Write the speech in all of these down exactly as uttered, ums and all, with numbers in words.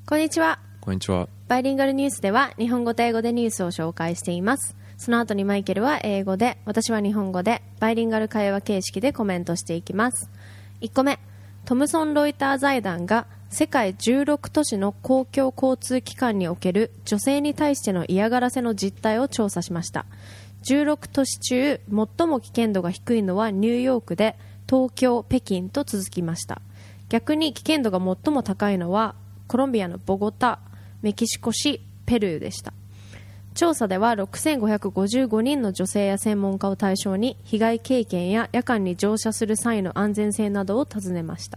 こんにちは。 こんにちは。 バイリンガルニュースでは日本語と英語でニュースを紹介しています。その後にマイケルは英語で、私は日本語でバイリンガル会話形式でコメントしていきます。いっこめ、トムソン・ロイター財団が世界じゅうろく都市の公共交通機関における女性に対しての嫌がらせの実態を調査しました。じゅうろく都市中最も危険度が低いのはニューヨークで、東京、北京と続きました。逆に危険度が最も高いのはコロンビアのボゴタ、メキシコ市、ペルーでした。調査ではろくせんごひゃくごじゅうごにんの女性や専門家を対象に被害経験や夜間に乗車する際の安全性などを尋ねました。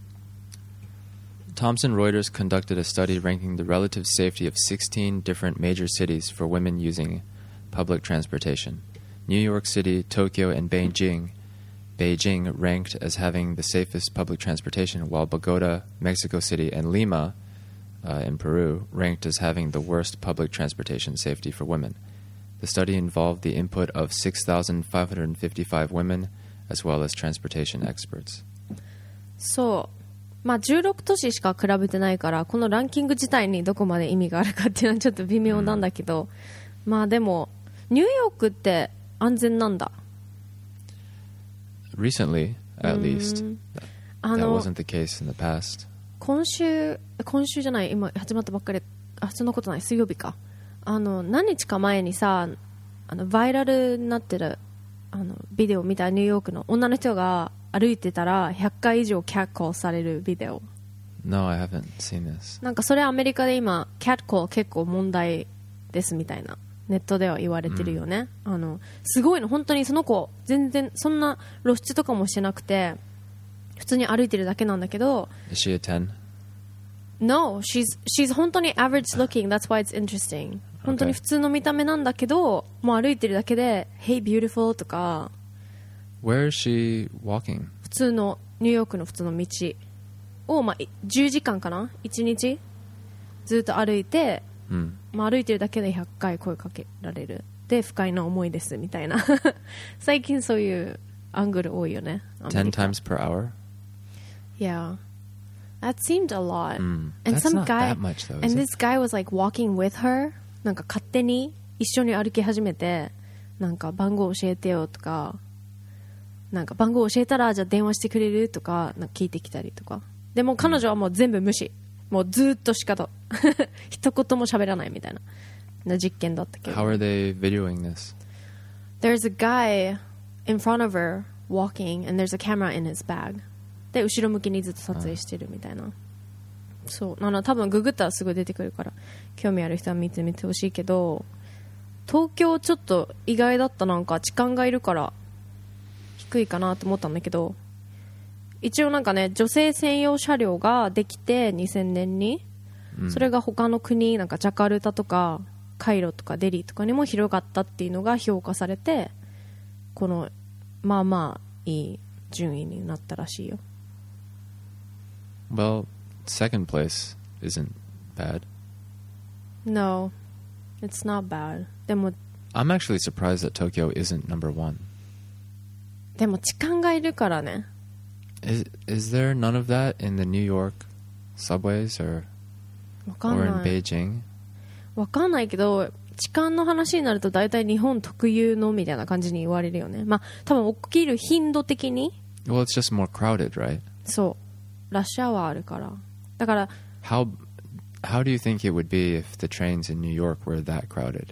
Thomson Reuters conducted a study ranking the relative safety of sixteen different major cities for women using public transportation. New York City, Tokyo, and Beijing Beijing ranked as having the safest public transportation, while Bogota, Mexico City, and Lima uh, in Peru ranked as having the worst public transportation safety for women. The study involved the input of six thousand five hundred fifty-five women, as well as transportation experts. そう、まあ、じゅうろく都市しか比べてないからこのランキング自体にどこまで意味があるかっていうのはちょっと微妙なんだけど、うん、まあでもニューヨークって安全なんだ。 Recently, at least, that, that wasn't the case in the past. 今週、今週じゃない、今始まったばっかり、あ、そんなことない、水曜日か。あの、何日か前にさ、あの、バイラルになってる、あの、ビデオを見たニューヨークの女の人が歩いてたらひゃっかい以上キャットコールされるビデオ。 No, I haven't seen this. なんかそれアメリカで今、キャットコール結構問題ですみたいな。ネットでは言われてるよね、うん、あのすごいの本当にその子全然そんな露出とかもしてなくて普通に歩いてるだけなんだけど Is she a ten? No, she's, she's 本当に average looking. That's why it's interesting. 本当に普通の見た目なんだけどもう歩いてるだけで Hey beautiful とか Where is she walking? 普通のニューヨークの普通の道を、まあ、じゅうじかんかないちにちずっと歩いてうん、まあ、歩いてるだけでひゃっかい声かけられるで不快な思いですみたいな最近そういうアングル多いよね。 ten times per hour? Yeah, that seemed a lot、 mm, and That's some not guy that much though, and is this guy was like walking with her なんか勝手に一緒に歩き始めてなんか番号教えてよとかなんか番号教えたらじゃあ電話してくれるとかなんか聞いてきたりとかでも彼女はもう全部無視、mm.もうずっとしかと一言も喋らないみたいな実験だったけど。 How are they videoing this? There's a guy in front of her walking and there's a camera in his bag. で後ろ向きにずっと撮影してるみたいな。そうあの多分ググったらすぐ出てくるから興味ある人は見てみてほしいけど、東京ちょっと意外だった。なんか痴漢がいるから低いかなと思ったんだけど。一応なんかね女性専用車両ができてにせんねんに、うん、それが他の国なんかジャカルタとかカイロとかデリーとかにも広がったっていうのが評価されてこのまあまあいい順位になったらしいよ。 Well, second place isn't bad. No, it's not bad. でも I'm actually surprised that Tokyo isn't number one. でも痴漢がいるからね。 Is, is there none of that in the New York subways or, or in Beijing? わかんないけど痴漢の話になると大体日本特有のみたいな感じに言われるよね。まあ多分起きる頻度的に Well, it's just more crowded, right? そうラッシュアワーあるからだから How, how do you think it would be if the trains in New York were that crowded?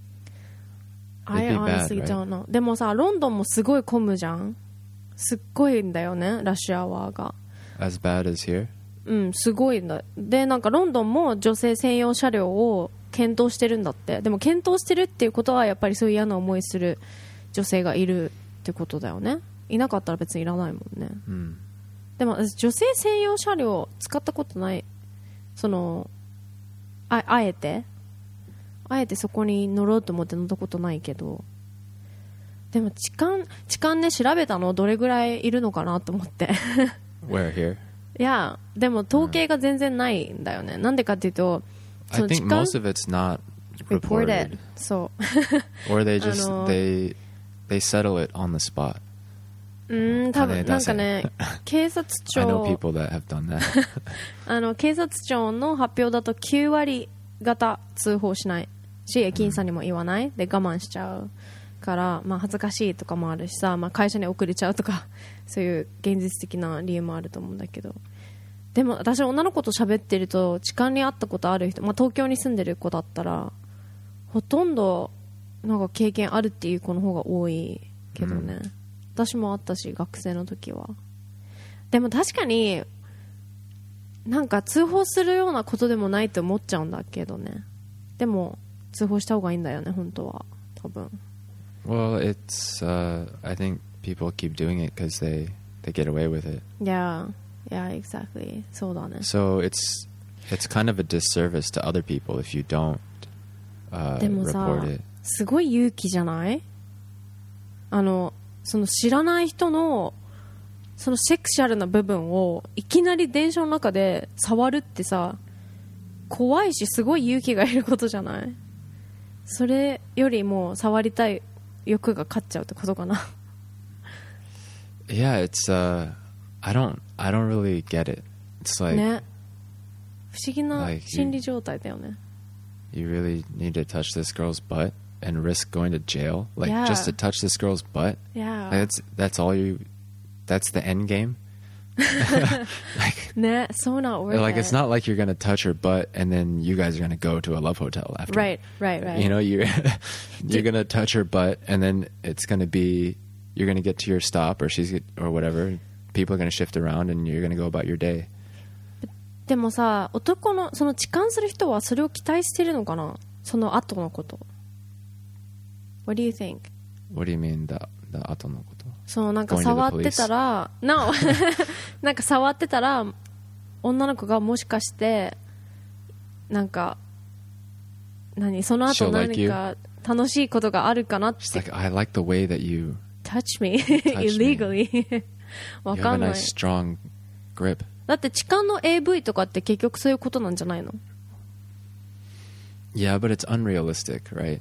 I honestly don't know. でもさロンドンもすごい混むじゃん。すっごいんだよねラッシュアワーが。 As bad as here? うんすごいんだ。でなんかロンドンも女性専用車両を検討してるんだって。でも検討してるっていうことはやっぱりそういう嫌な思いする女性がいるってことだよね。いなかったら別にいらないもんね、うん、でも女性専用車両使ったことない。その あ, あえてあえてそこに乗ろうと思って乗ったことないけどでも痴漢、痴漢ね調べたのどれぐらいいるのかなと思って。 Where here? いやでも統計が全然ないんだよね。うん、なんでかっていうと、 I think most of it's not reported. そう。 Or they just they they settle it on the spot. うーん、多分なんかね、警察 I know 庁 people that have done that. あの警察庁の発表だときゅうわり方通報しないし、駅員さんにも言わない、で我慢しちゃうから、まあ、恥ずかしいとかもあるしさ、まあ、会社に遅れちゃうとかそういう現実的な理由もあると思うんだけど、でも私女の子と喋ってると痴漢に遭ったことある人、まあ、東京に住んでる子だったらほとんどなんか経験あるっていう子の方が多いけどね、うん、私もあったし学生の時は。でも確かになんか通報するようなことでもないって思っちゃうんだけどね。でも通報した方がいいんだよね本当は多分。 Well, it's uh, I think people keep doing it because they they get away with it. Yeah, yeah, exactly. そうだね。 So it's it's kind of a disservice to other people if you don't uh, でもさ report it. すごい勇気じゃない？あのその知らない人のそのセクシャルな部分をいきなり電車の中で触るってさ、怖いしすごい勇気がいることじゃない？それよりも触りたい欲が勝っちゃうってことかな。 Yeah, it's uh, I don't I don't really get it. It's like ね、不思議な心理状態だよね。 You really need to touch this girl's butt and risk going to jail, like Yeah. just to touch this girl's butt. Yeah. Like, that's that's all you. That's the end game. Like, ね、so not worth like it. it's not like you're gonna touch her butt and then you guys are gonna go to a love hotel after. Right, right, right. You know, you're you're gonna touch her butt and then it's gonna be you're gonna get to your stop or she's or whatever. People are gonna shift around and you're gonna go about your day. でもさ、男のその痴漢する人はそれを期待してるのかな、その後のこと。What do you think? What do you mean the the 後のこと？ そのなんか触ってたら No なんか触ってたら女の子がもしかしてなんか何その後何か楽しいことがあるかなって。 She's like, I like the way that you touch me illegally わかんない。 You have a nice strong grip. だって痴漢の エーブイ とかって結局そういうことなんじゃないの？ Yeah, but it's unrealistic, right?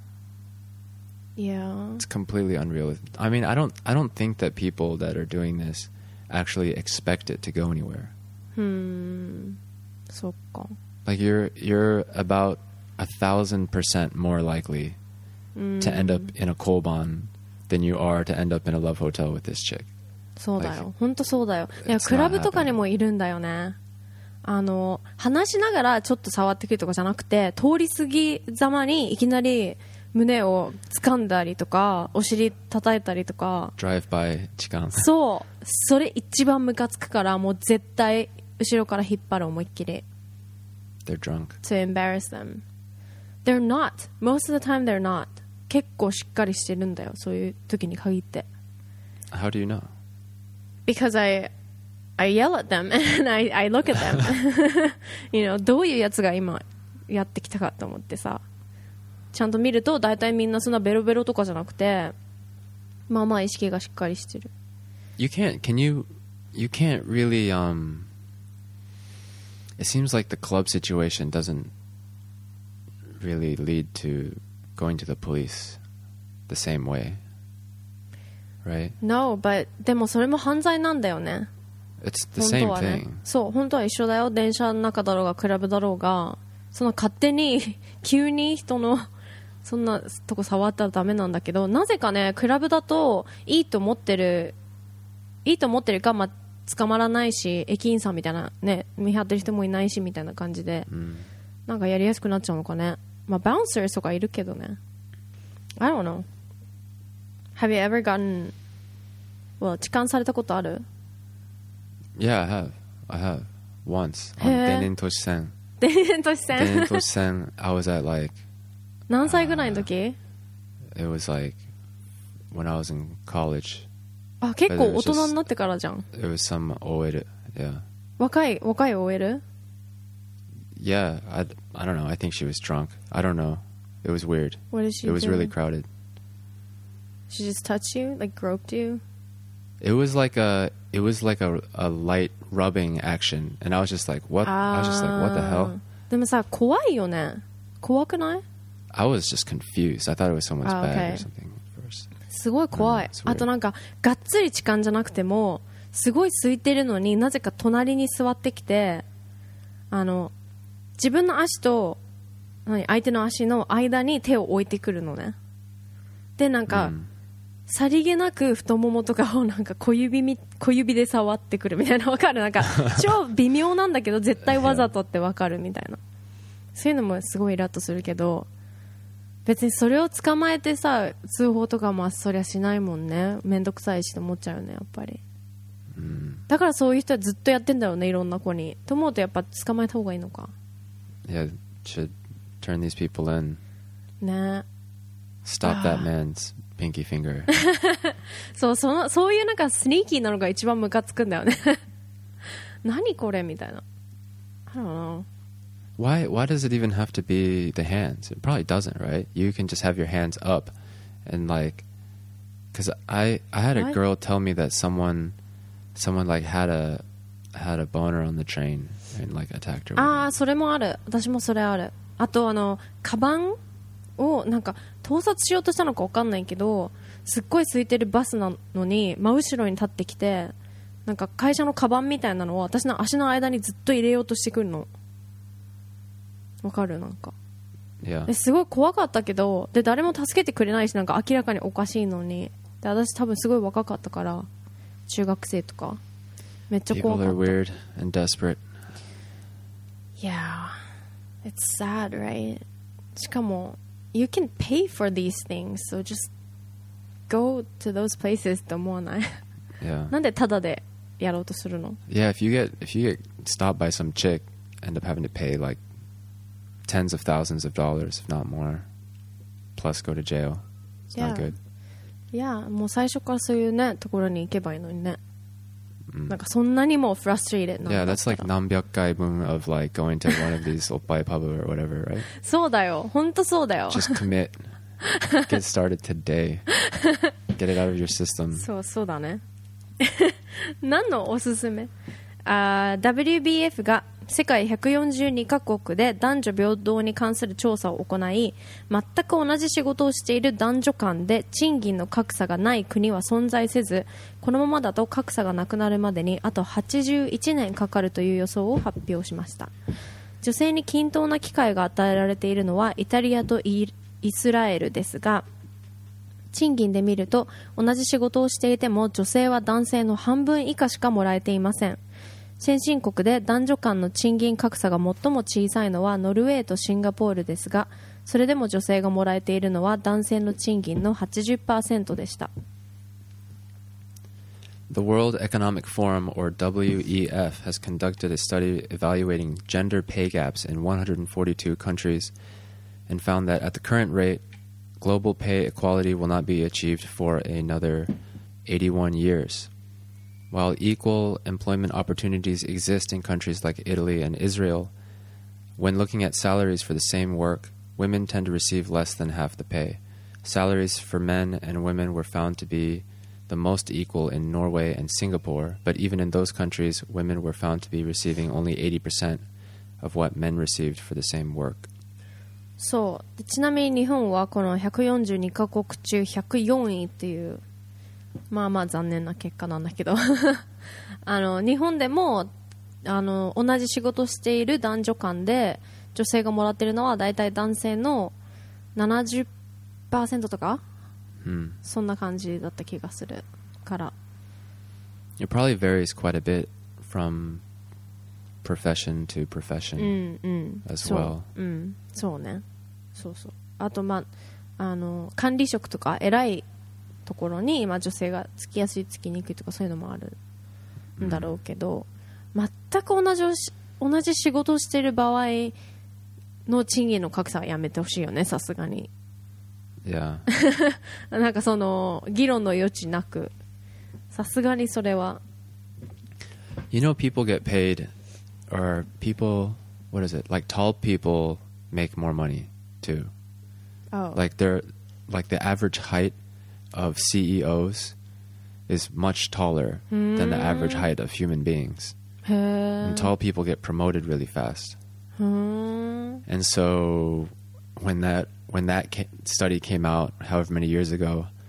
Yeah. It's completely unrealistic. I mean, I don't I don't think that people that are doing this actually expect it to go anywhere. Hmm. そっか。 Like you're you're about a thousand percent more likely to end up in a koban than you are to end up in a love hotel with this chick. そうだよ、本当そうだよ。いやクラブとかにもいるんだよね。あの話しながらちょっと触ってくるとかじゃなくて、通り過ぎざまにいきなり胸を掴んだりとかお尻叩いたりとか。 Drive by 痴漢。 そう、それ一番ムカつくから、もう絶対後ろから引っ張る、思いっきり。 They're drunk. To embarrass them. They're not. Most of the time they're not. 結構しっかりしてるんだよ、そういう時に限って。 How do you know? Because I I yell at them and I, I look at them. You know, どういうやつが今やってきたかと思ってさ、ちゃんと見ると大体みんなそんなベロベロとかじゃなくて、まあまあ意識がしっかりしてる。 You can't, can you, you can't really, um, it seems like the club situation doesn't really lead to going to the police the same way, right? No, but でもそれも犯罪なんだよね。 It's the same 本当はね、 thing. そう、本当は一緒だよ。電車の中だろうがクラブだろうが、その勝手に急に人のそんなとこ触ったらダメなんだけど、なぜかねクラブだといいと思ってるいいと思ってるか、まあ、捕まらないし、駅員さんみたいなね見張ってる人もいないしみたいな感じで、うん、なんかやりやすくなっちゃうのかね。まあバウンサーとかいるけどね。 I don't know. Have you ever gotten well 痴漢されたことある？ Yeah, I have. I have once on Denin Toshisen. 田園都市線 Denin Toshisen. I was at like 何歳ぐらいの時？ It was like when I was in college. あ、結構大人になってからじゃん。 It was some オーエル. Yeah. 若い若い オーエル？ Yeah, I, I don't know. I think she was drunk. I don't know. It was weird. What did she It was do? really crowded. She just touched you? Like groped you? It was like a it was like a, a light rubbing action, and I was just like, what? I was just like, what the hell? でもさ、怖いよね。怖くない？ I was just confused. I thought it was someone's Ah, bag okay. or something at first. すごい怖い、 うん、 あとなんかがっつり痴漢じゃなくてもすごい空いてるのになぜか隣に座ってきて、あの自分の足と何相手の足の間に手を置いてくるのね。でなんか、うん、さりげなく太ももとかをなんか小指み小指で触ってくるみたいな、わかる？なんか超微妙なんだけど絶対わざとってわかるみたいなそういうのもすごいイラッとするけど、別にそれを捕まえてさ通報とかもそりゃしないもんね。めんどくさいしと思っちゃうよねやっぱり、うん、だからそういう人はずっとやってんだろうね、いろんな子にと思うとやっぱ捕まえた方がいいのか。 Yeah, should turn these people in ね。 Stop that man's pinky finger そう、そのそういうなんかスニーキーなのが一番ムカつくんだよね何これみたいな。 I don't know. Why, why does it even have to be the hands? It probably doesn't, right? You can just have your hands up and like, because I, I had a what? girl tell me that someone, someone like had a, had a boner on the train and like attacked her. ああ、それもある。私もそれある。あとあのカバンをなんか盗撮しようとしたのか分かんないけど、すっごい空いてるバスなのに真後ろに立ってきて、なんか会社のカバンみたいなのを私の足の間にずっと入れようとしてくるの。わかる？なんか、 yeah. すごい怖かったけど、で誰も助けてくれないし、なんか明らかにおかしいのに、で私多分すごい若かったから中学生とかめっちゃ怖かった。 People are weird and desperate. Yeah, it's sad, right? しかも you can pay for these things, so just go to those places って思わない？ Yeah. なんでタダでやろうとするの？ Yeah, if you get if you get stopped by some chick, end up having to pay like tens of thousands of dollars, if not more, plus go to jail. It's yeah. not good. Yeah, もう最初からそういうねところに行けばいいのにね。Mm. なんかそんなにも frustrated なんだったら。 Yeah, that's like 何百回分 of like going to one of these oppai pub or whatever, right? そうだよ、本当そうだよ。 Just commit. Get started today. Get it out of your system. そうそうだね。何のおすすめ？あ ダブリュービーエフ が世界ひゃくよんじゅうにカ国で男女平等に関する調査を行い、全く同じ仕事をしている男女間で賃金の格差がない国は存在せず、このままだと格差がなくなるまでにあとはちじゅういちねんかかるという予想を発表しました。女性に均等な機会が与えられているのはイタリアとイスラエルですが、賃金で見ると同じ仕事をしていても女性は男性の半分以下しかもらえていません。先進国で男女間の賃金格差が最も小さいのはノルウェーとシンガポールですが、それでも女性がもらえているのは男性の賃金の はちじゅっパーセント でした。 The World Economic Forum, or W E F, has conducted a study evaluating gender pay gaps in one hundred forty-two countries and found that at the current rate, global pay equality will not be achieved for another eighty-one years. While equal employment opportunities exist in countries like Italy and Israel, when looking at salaries for the same work, women tend to receive less than half the pay. Salaries for men and women were found to be the most equal in Norway and Singapore, but even in those countries, women were found to be receiving only eighty percent of what men received for the same work. そう。ちなみに日本はこのひゃくよんじゅうにカ国中ひゃくよんいっていうまあまあ残念な結果なんだけどあの日本でもあの同じ仕事をしている男女間で女性がもらっているのはだいたい男性の ななじゅっパーセント とか、うん、そんな感じだった気がするから。 It probably varies quite a bit from profession to profession、うんうん、as well。 そう、うん、そうね。そうそう。あとまああの管理職とか偉いところに、まあ、女性がつきやすいつきにくいとかそういうのもあるんだろうけど、うん、全く同じ同じ仕事をしている場合の賃金の格差はやめてほしいよね、さすがに。 Yeah. なんかその議論の余地なく、さすがにそれは。 You know, people get paid, or people, what is it? Like tall people make more money too. Oh. Like they're like the average height of C E Os is much taller mm. than the average height of human beings. And tall people get promoted really fast. Mm. And so when that when that ca- study came out, however many years ago,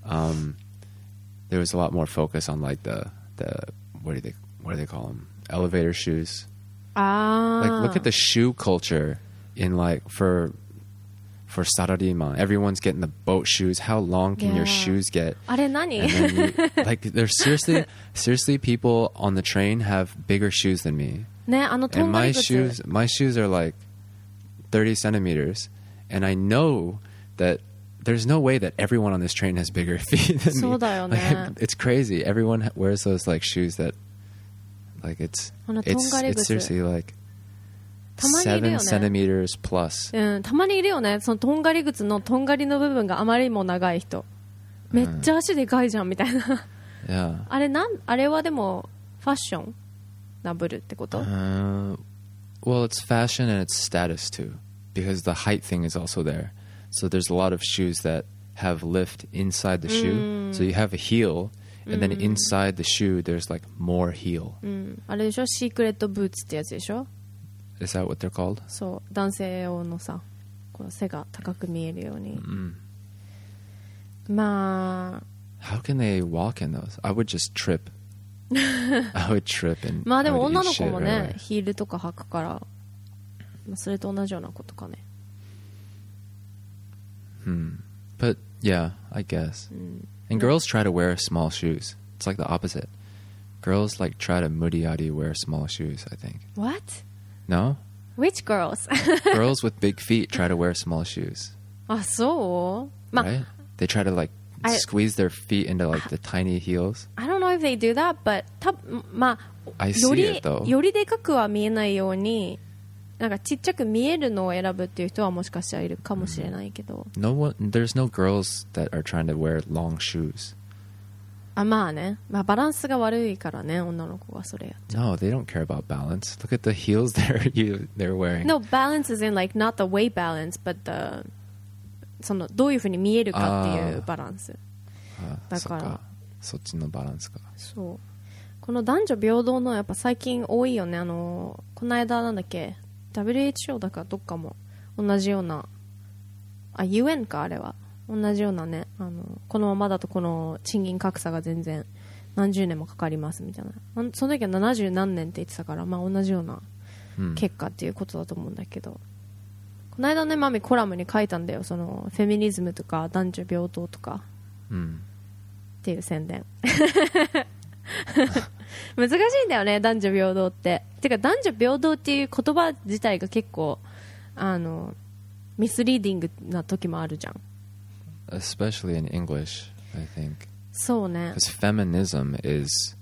um, there was a lot more focus on like the the what do they what do they call them elevator shoes. あー Like look at the shoe culture in like for for Sararima. Everyone's getting the boat shoes. How long can Yeah. your shoes get? あれ何 And then you, like there's seriously seriously people on the train have bigger shoes than me. ね、あのと And んが my り靴 shoes my shoes are like thirty centimeters, and I know that there's no way that everyone on this train has bigger feet than そう me. だよね。 Like, it's crazy. Everyone ha- wears those like shoes that like it's あのとん it's がり it's 靴 seriously like たまにいるよ seven ね centimeters plus. うん、たまにいるよね、そのとんがり靴のとんがりの部分があまりにも長い人、めっちゃ足でかいじゃんみたいな、 Yeah. あれなんあれはでもファッションダブルってこと、 Uh, well, it's fashion and it's status too, because the height thing is also there. So there's a lot of shoes that have lift inside the shoe. So you have a heel, and then inside the shoe there's like more heel. うん、あれでしょ、シークレットブーツってやつでしょ。 Is that what they're called? そう男性用のさ、この背が高く見えるように、 Mm. まあ How can they walk in those? I would just trip. I would trip and まあで I も would 女 eat の子 shit も right ね away. ヒールとか履くから、まあ、それと同じようなことかね。 Hmm. But yeah, I guess. And girls try to wear small shoes. It's like the opposite. Girls like try to muriari wear small shoes, I think. What? No? Which girls? Girls with big feet try to wear small shoes. あ、そうまあ、 Right? They try to like I- squeeze their feet into like the tiny heels. I don't know if they do that, but たまあ I よ see り it though. よりでかくは見えないように、なんかちっちゃく見えるのを選ぶっていう人はもしかしたらいるかもしれないけど、 No one there's no girls that are trying to wear long shoes. あ、まあね、まあ、バランスが悪いからね、女の子はそれやっちゃ No, they don't care about balance. Look at the heels they're you they're う。 wearing. No, balance is in like not the weight balance, but the そのどういうふうに見えるかっていうバランス。 あ、 だからそっか。そっちのバランスか。 そう。この男女平等のやっぱ最近多いよね。あのこの間なんだっけ、 ダブリューエイチオー だかどっかも同じような、あ ユーエヌ かあれは同じようなね、あのこのままだとこの賃金格差が全然何十年もかかりますみたいな、あその時はななじゅう何年って言ってたから、まあ同じようなうん結果っていうことだと思うんだけど、この間ねマミコラムに書いたんだよ、そのフェミニズムとか男女平等とかうんっていう宣伝難しいんだよね、男女平等っててか男女平等っていう言葉自体が結構あのミスリーディングな時もあるじゃん。 Especially in English, I think. そうね Because feminism is,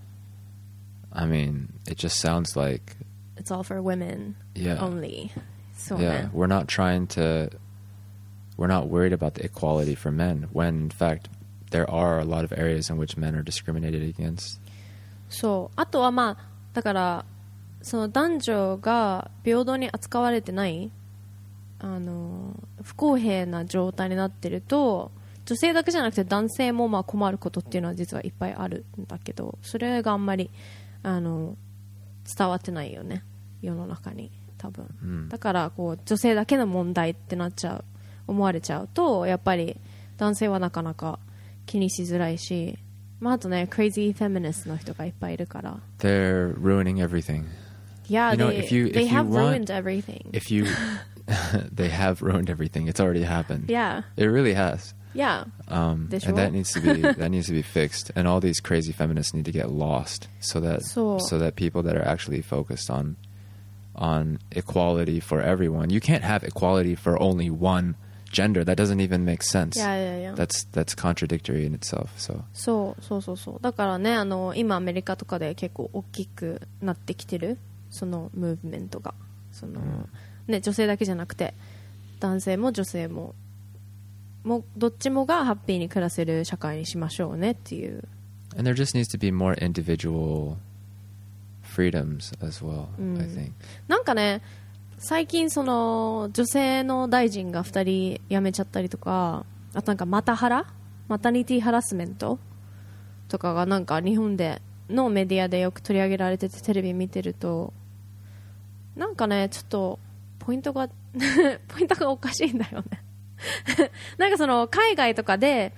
I mean, it just sounds like, It's all for women yeah, only. そう yeah, ね we're not trying to, we're not worried about the equality for men, when in fact there are a lot of areas in which men are discriminated against. そうあとはまあだからその男女が平等に扱われてないあの不公平な状態になってると女性だけじゃなくて男性もまあ困ることっていうのは実はいっぱいあるんだけど、それがあんまりあの伝わってないよね世の中に多分、 うん、 だからこう女性だけの問題ってなっちゃう思われちゃうとやっぱり男性はなかなか気にしづらいし、まあ、あとね crazy feminist の人がいっぱいいるから They're ruining everything. Yeah, You know, they, if you- they if you have want- ruined everything. If you, they have ruined everything. It's already happened. Yeah, It really has. yeah. Um, They and that should. needs to be that needs to be fixed. And all these crazy feminists need to get lost, so that So- so that people that are actually focused on on equality for everyone. You can't have equality for only one gender. That doesn't even make sense. Yeah, yeah, yeah. That's that's contradictory in itself. So そうそうそうそう。だからね、あの今アメリカとかで結構大きくなってきてるそのムーブメントが、その、ね女性だけじゃなくて男性も女性ももうどっちもがハッピーに暮らせる社会にしましょうねっていう。 and there just needs to be more individual freedoms as well. I think. なんかね最近その女性の大臣がふたり辞めちゃったりとか、あとなんかマタハラマタニティハラスメントとかがなんか日本でのメディアでよく取り上げられててテレビ見てるとなんかねちょっとポイントがポイントがおかしいんだよねなんかその海外とかで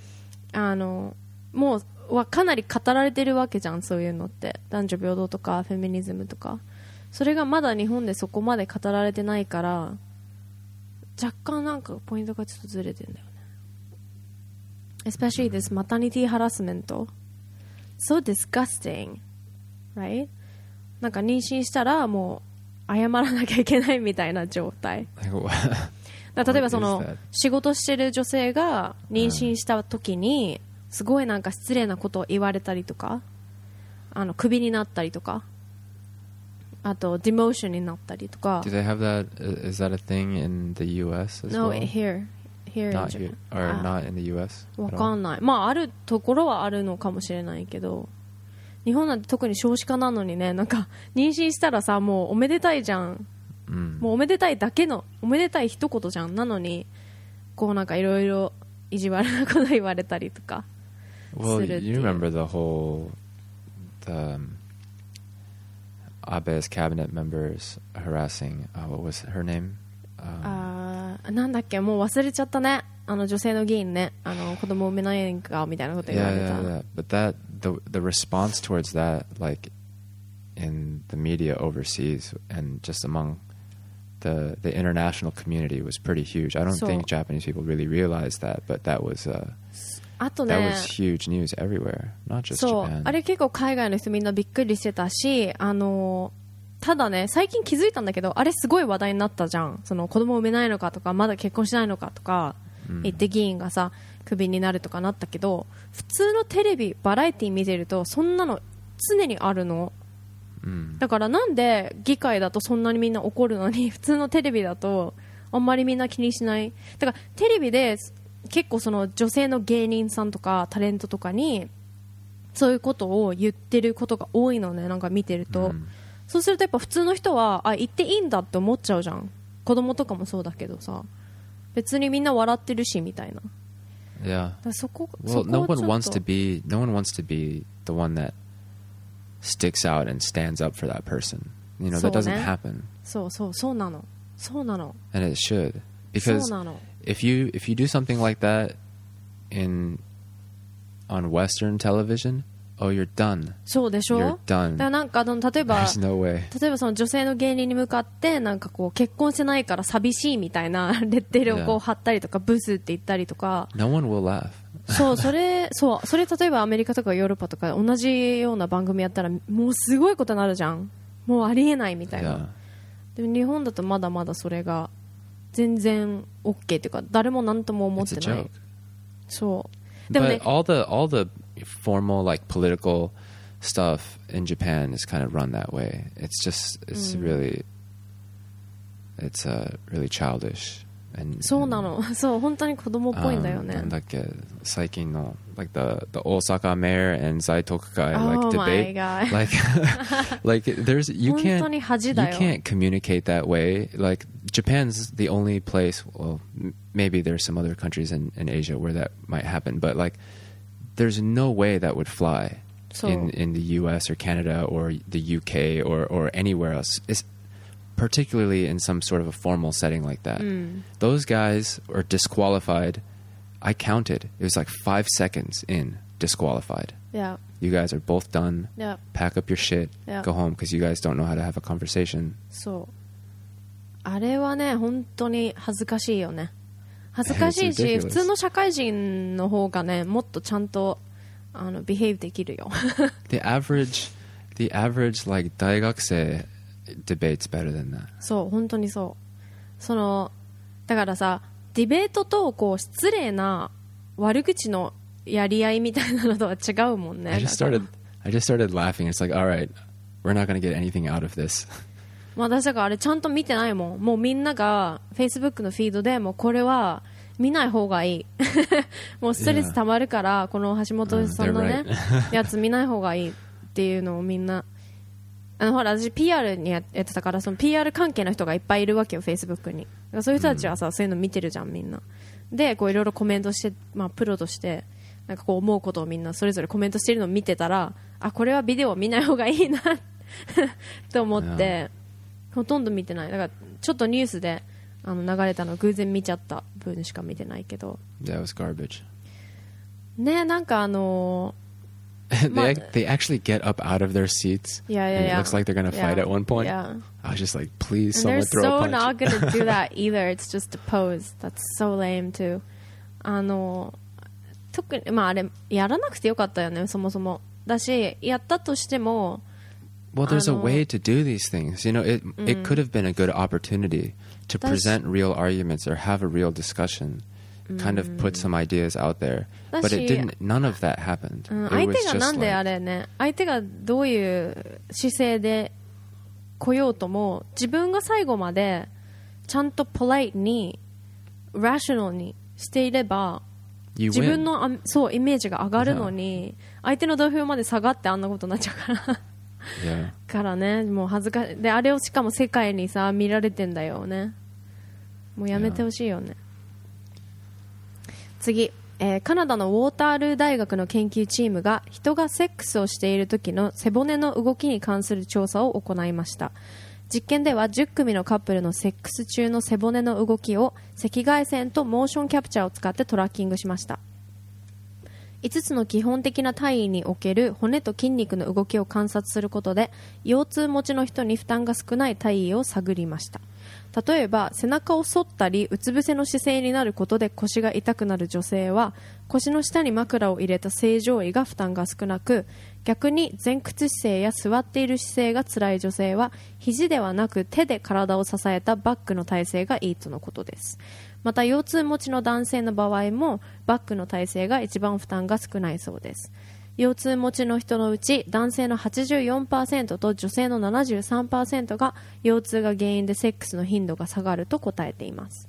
あのもうはかなり語られてるわけじゃん、そういうのって。男女平等とかフェミニズムとか、それがまだ日本でそこまで語られてないから、若干なんかポイントがちょっとずれてるんだよね。Especially this maternity harassment. So disgusting, right? なんか妊娠したらもう謝らなきゃいけないみたいな状態。だから例えばその仕事してる女性が妊娠した時にすごいなんか失礼なことを言われたりとか、あのクビになったりとか、あとディモーションになったりとか。 Do they have that? Is that a thing in the U S as No, well? here here Not in here, or not in the U S? わかんない。まああるところはあるのかもしれないけど、日本なんて特に少子化なのにね、なんか妊娠したらさ、もうおめでたいじゃん、うん、もうおめでたいだけのおめでたい一言じゃん。なのにこうなんかいろいろ意地悪なこと言われたりとかするっていう。 Well, you remember the whole the um, Abe's cabinet members harassing, uh, what was her name? Um, あなんだっけ、もう忘れちゃったね。あの女性の議員ね、あの子供を産めないんかみたいなこと言われた。 Yeah, yeah, yeah. But that the the response towards that, like in the media overseas and just among the the international community, was pretty huge. I don't think Japanese people really realized that, but that was uh, あとね、 that was huge news everywhere, not just そう Japan. あれ結構海外の人みんなびっくりしてたし、あのただね最近気づいたんだけど、あれすごい話題になったじゃん。その子供を産めないのかとか、まだ結婚しないのかとか言って議員がさクビになるとかなったけど、普通のテレビバラエティ見てるとそんなの常にあるの、うん、だからなんで議会だとそんなにみんな怒るのに普通のテレビだとあんまりみんな気にしない。だからテレビで結構その女性の芸人さんとかタレントとかにそういうことを言ってることが多いのね、なんか見てると、うん、そうするとやっぱ普通の人はあ言っていいんだって思っちゃうじゃん。子供とかもそうだけどさ、別にみんな笑ってるしみたいな。 Yeah. そこ Well, そこ no one wants to be no one wants to be the one that sticks out and stands up for that person. You know, that doesn't happen. そうそうそうなの。そうなの。 And it should, because そうなの。 if you if you do something like that in on Western television, oh, you're done. そうでしょ。 You're done. だからなんかあの例えば There's no way. 例えばその女性の芸人に向かってなんかこう結婚してないから寂しいみたいなレッテルをこう貼ったりとか、ブスって言ったりとか。 No one will laugh. そうそれそうそれ例えばアメリカとかヨーロッパとか同じような番組やったらもうすごいことになるじゃん。もうありえないみたいな。Yeah. でも日本だとまだまだそれが全然 OK っていうか誰も何とも思ってない。そう。でもね。 But all the all the formal like political stuff in Japan is kind of run that way. It's just it's mm. really it's uh, really childish. And, そうなの。そう本当に子供っぽいんだよね。 なんだっけ最近の like the the Osaka mayor and Zaitokukai oh like debate like like there's you can't you can't communicate that way. Like Japan's the only place, well maybe there's some other countries in, in Asia where that might happen, but like there's no way that would fly so, in in the U S or Canada or the U K or or anywhere else. It's particularly in some sort of a formal setting like that. Mm. Those guys are disqualified. I counted. It was like five seconds in, disqualified. Yeah. You guys are both done. Yeah. Pack up your shit. Yeah. Go home because you guys don't know how to have a conversation. そう。あれはね、本当に恥ずかしいよね。恥ずかしいし、普通の社会人の方がね、もっとちゃんとあの behave できるよ。 the average, the average like 大学生debates better than that. そう本当にそう。そのだからさディベートとこう失礼な悪口のやり合いみたいなのとは違うもんね。 I just started I just started laughing. It's like all right, we're not going to get anything out of this. まあ私だからあれちゃんと見てないもん。もうみんなが Facebook のフィードでもうこれは見ない方がいい。もうストレス溜まるから、この橋本さんのね、uh, やつ見ない方がいいっていうのをみんな。あのほら私 ピーアール にやってたからその ピーアール 関係の人がいっぱいいるわけよ Facebook に。そういう人たちはさ、うん、そういうの見てるじゃんみんな。でこういろいろコメントして、まあプロとしてなんかこう思うことをみんなそれぞれコメントしてるのを見てたら、あこれはビデオ見ない方がいいなと思って、ほとんど見てない。だからちょっとニュースであの流れたの偶然見ちゃった分しか見てないけど。 That was garbage. ね、なんかあの they, Ma- they actually get up out of their seats. Yeah, yeah, and yeah. It looks like they're going to fight Yeah, at one point. yeah. I was just like, please, And someone they're throw so a punch. not gonna do that either. It's just a pose. That's so lame too. あの特にまああれやらなくてよかったよね、そもそも。だしやったとしても。 Well, there's a あの way to do these things. You know, it it could have been a good opportunity to present real arguments or have a real discussion, kind of put some ideas out there. But it didn't. None of that happened. うん、 It 相 was 手が just なんであ like, れね、相手がどういう姿勢で来ようとも自分が最後までちゃんとポライトにラショナルにしていれば you 自分 win. のあそうイメージが上がるのに相手の土俵まで下がってあんなことになっちゃうから Yeah. からね、もう恥ずかしいで、あれをしかも世界にさ見られてんだよね。もうやめてほしいよね。次、えーカナダのウォータールー大学の研究チームが人がセックスをしている時の背骨の動きに関する調査を行いました。実験ではじゅっ組のカップルのセックス中の背骨の動きを赤外線とモーションキャプチャーを使ってトラッキングしました。いつつの基本的な体位における骨と筋肉の動きを観察することで腰痛持ちの人に負担が少ない体位を探りました。例えば背中を反ったりうつ伏せの姿勢になることで腰が痛くなる女性は腰の下に枕を入れた正常位が負担が少なく、逆に前屈姿勢や座っている姿勢が辛い女性は肘ではなく手で体を支えたバックの体勢がいいとのことです。また腰痛持ちの男性の場合もバックの体勢が一番負担が少ないそうです。腰痛持ちの人のうち男性の はちじゅうよんパーセント と女性の ななじゅうさんパーセント が腰痛が原因でセックスの頻度が下がると答えています。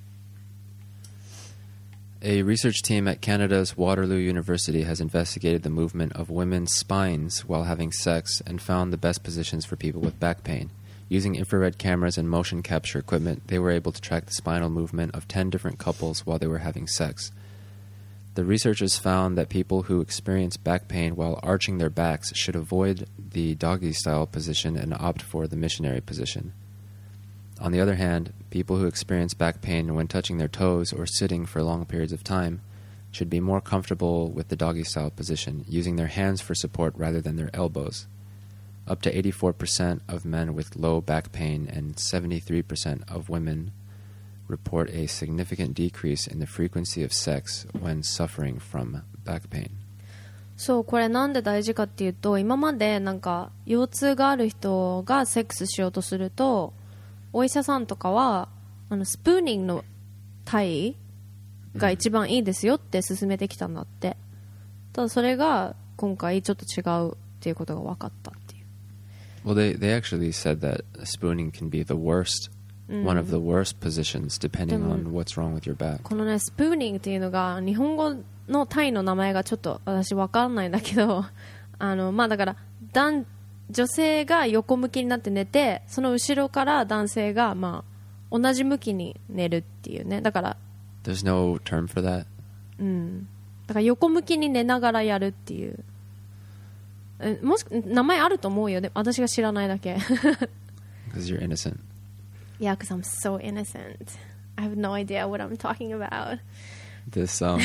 A research team at Canada's Waterloo University has investigated the movement of women's spines while having sex and found the best positions for people with back pain. Using infrared cameras and motion capture equipment, they were able to track the spinal movement of ten different couples while they were having sex. The researchers found that people who experience back pain while arching their backs should avoid the doggy-style position and opt for the missionary position. On the other hand, people who experience back pain when touching their toes or sitting for long periods of time should be more comfortable with the doggy-style position, using their hands for support rather than their elbows. Up to eighty-four percent of men with low back pain and seventy-three percent of women report a significant decrease in the frequency of sex when suffering from back pain. そう、これなんで大事かっていうと、今までなんか腰痛がある人がセックスしようとするとお医者さんとかはあのスプーニングの体位が一番いいですよって勧めてきたんだって。ただそれが今回ちょっと違うっていうことが分かったっていう。 Well, they, they actually said that spooning can be the worst, one of the worst positions depending on what's wrong with your back. このね、スプーニングっていうのが日本語のタイの名前がちょっと私分かんないんだけど、あのまあだから男女性が横向きになって寝て、その後ろから男性がまあ同じ向きに寝るっていうね。だから There's no term for that? うん。だから横向きに寝ながらやるっていう。えもし名前あると思うよ。で私が知らないだけ。 Because you're innocent. Yeah, because I'm so innocent. I have no idea what I'm talking about. This um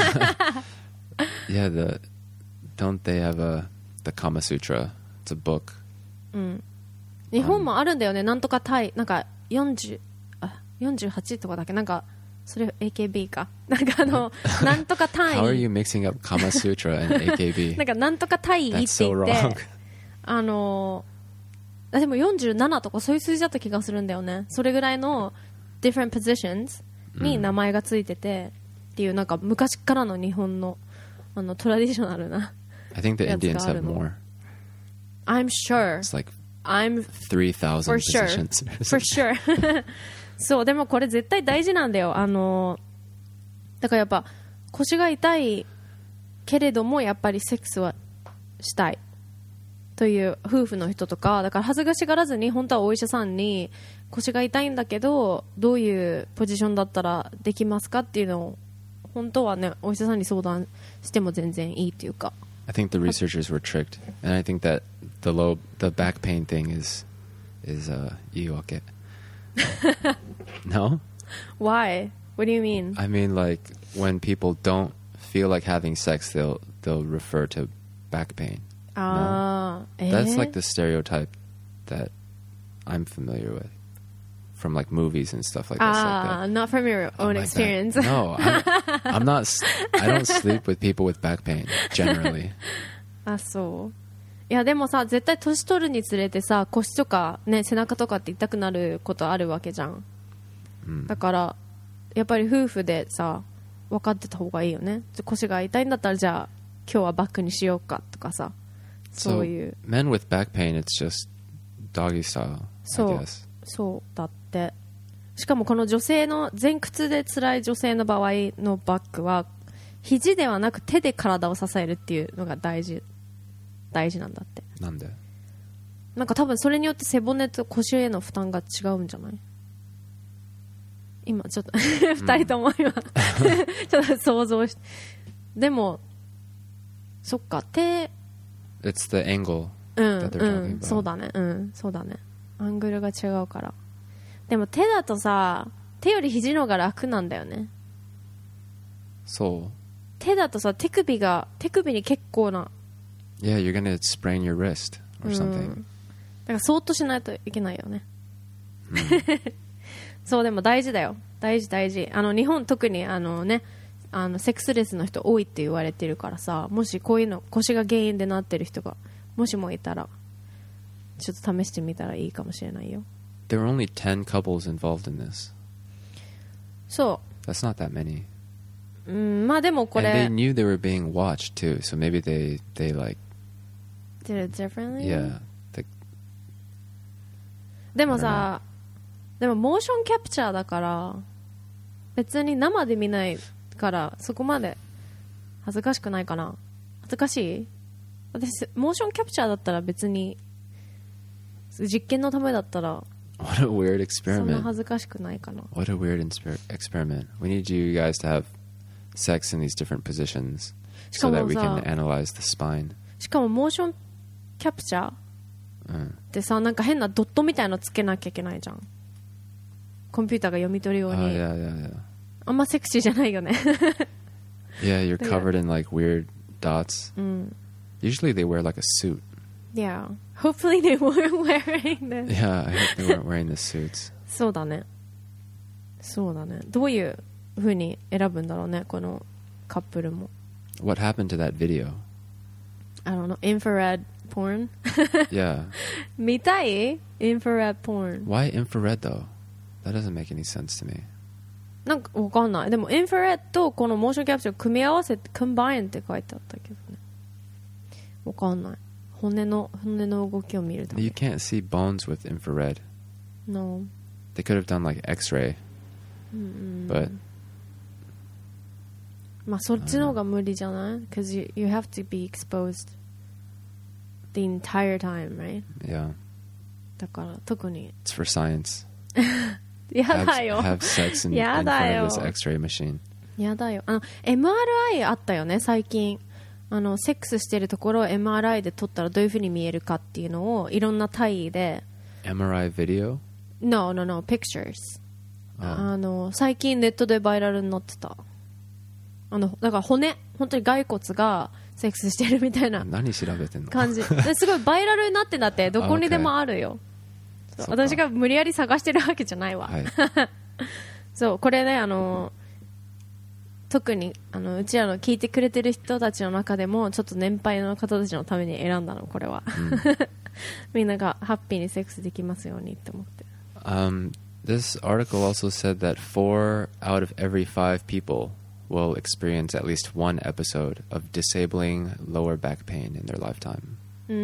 yeah, the don't they have a the Kama Sutra? It's a book. うん。日本もあるんだよね。なんとかタイなんかよんじゅうあよんじゅうはちとかだっけ、なんかそれ エーケービー か。なんかあのなんとかタイ。 How are you mixing up Kama Sutra and エーケービー? なんかなんとかタイって言って、 so wrong. あのあでもよんじゅうななとかそういう数字だった気がするんだよね。それぐらいの different positions に名前がついてて、っていうなんか昔からの日本のあのトラディショナルな。 I think the Indians have more. I'm sure. It's like I'm three thousand for sure. positions. For sure. そうでもこれ絶対大事なんだよ。あのだからやっぱ腰が痛いけれどもやっぱりセックスはしたいという夫婦の人とか、だから恥ずかしがらずに本当はお医者さんに腰が痛いんだけどどういうポジションだったらできますかっていうのを本当はねお医者さんに相談しても全然いいっていうか。 I think the researchers were tricked, and I think that the low, the back pain thing is, is uh, 言い訳. No? Why? What do you mean? I mean, like when people don't feel like having sex, they'll they'll refer to back pain. ああ、えー、 That's like the stereotype that I'm familiar with from like movies and stuff like this. Ah, like that. not from your own like experience. that. No, I'm, I'm not. I don't sleep with people with back pain generally. あ、そう。いやでもさ、絶対年取るにつれてさ、腰とかね、背中とかって痛くなることあるわけじゃん。 うん、 だからやっぱり夫婦でさ、分かってた方がいいよね。腰が痛いんだったらじゃあ今日はバックにしようかとかさ、そういう。 So, men with back pain, it's just doggy style, そう I guess. そうだって。しかもこの女性の前屈で辛い女性の場合のバックは肘ではなく手で体を支えるっていうのが大事大事なんだって。 なんで？ なんか多分それによって背骨と腰への負担が違うんじゃない？今ちょっと二人とも今ちょっと想像して、でもそっか、手 It's the angle うん that they're う talking ん about. そうだね、うんそうだね、アングルが違うから。でも手だとさ、手より肘の方が楽なんだよね。 そう。 手だとさ、手首が手首に結構な Yeah, you're gonna sprain your wrist or something. うん、だからそーっとしないといけないよね、 うん、 そうでも大事だよ、大事大事。あの日本特にあのね、あのセックスレスの人多いって言われてるからさ、もしこういうの腰が原因でなってる人がもしもいたらちょっと試してみたらいいかもしれないよ。 There were only ten couples involved in this. そ That's not that many. う、うん、まあでもこ And れ they knew they were being watched too, so maybe they they like Did it differently? yeah. The, でもさ、でもモーションキャプチャーだから別に生で見ないからそこまで恥ずかしくないかな。恥ずかしい？私モーションキャプチャーだったら別に実験のためだったら what a weird そんな experiment. 恥ずかしくないかな。 What a weird insper- experiment. We need you guys to have sex in these different positions so that we can analyze the spine. しかもモーションキャプチャーうんってさ、なんか変なドットみたいのつけなきゃいけないじゃん、コンピューターが読み取るように。 Oh, yeah, yeah, yeah. あんまセクシーじゃないよね。 Yeah, you're Yeah. covered in like weird dots. うん Usually they wear like a suit. Yeah, hopefully they weren't wearing this. Yeah, I hope they weren't wearing the suits. そうだね、そうだね。どういう風に選ぶんだろうね、このカップルも。 What happened to that video? I don't know, infrared porn? Yeah. 見たい？ infrared porn. Why infrared though? That doesn't make any sense to me. なんかわかんない。でもインフラレッドとこのモーションキャプチャーを組み合わせてコンバインって書いてあったけどね。わかんない。骨の骨の動きを見るため。 You can't see bones with infrared. No. They could have done like X-ray. うん、 But まあそっちの方が無理じゃない？ Because you, you have to be exposed the entire time, right? yeah, だから特に it's for science. や Have, だよ。 have sex in, in や front だ of よ。 this X-ray machine. やだよ。あの エムアールアイ あったよね最近。あのセックスしてるところを エムアールアイ で撮ったらどういう風に見えるかっていうのをいろんな体位でエムアールアイ video? No, no, no, pictures、 oh. あの最近ネットでバイラルになってた。あのだから骨、本当に骸骨がセックスしてるみたいな何調べてんの？ 感じですごいバイラルになってんだって。どこにでもあるよ。そう私が無理やり探してるわけじゃないわ、はい、そうこれね、あの特にあのうちらの聞いてくれてる人たちの中でもちょっと年配の方たちのために選んだのこれは、うん、みんながハッピーにセックスできますようにって思って。 Um, this article also said that four out of every five people will experience at least one episode of disabling lower back pain in their lifetime. うん、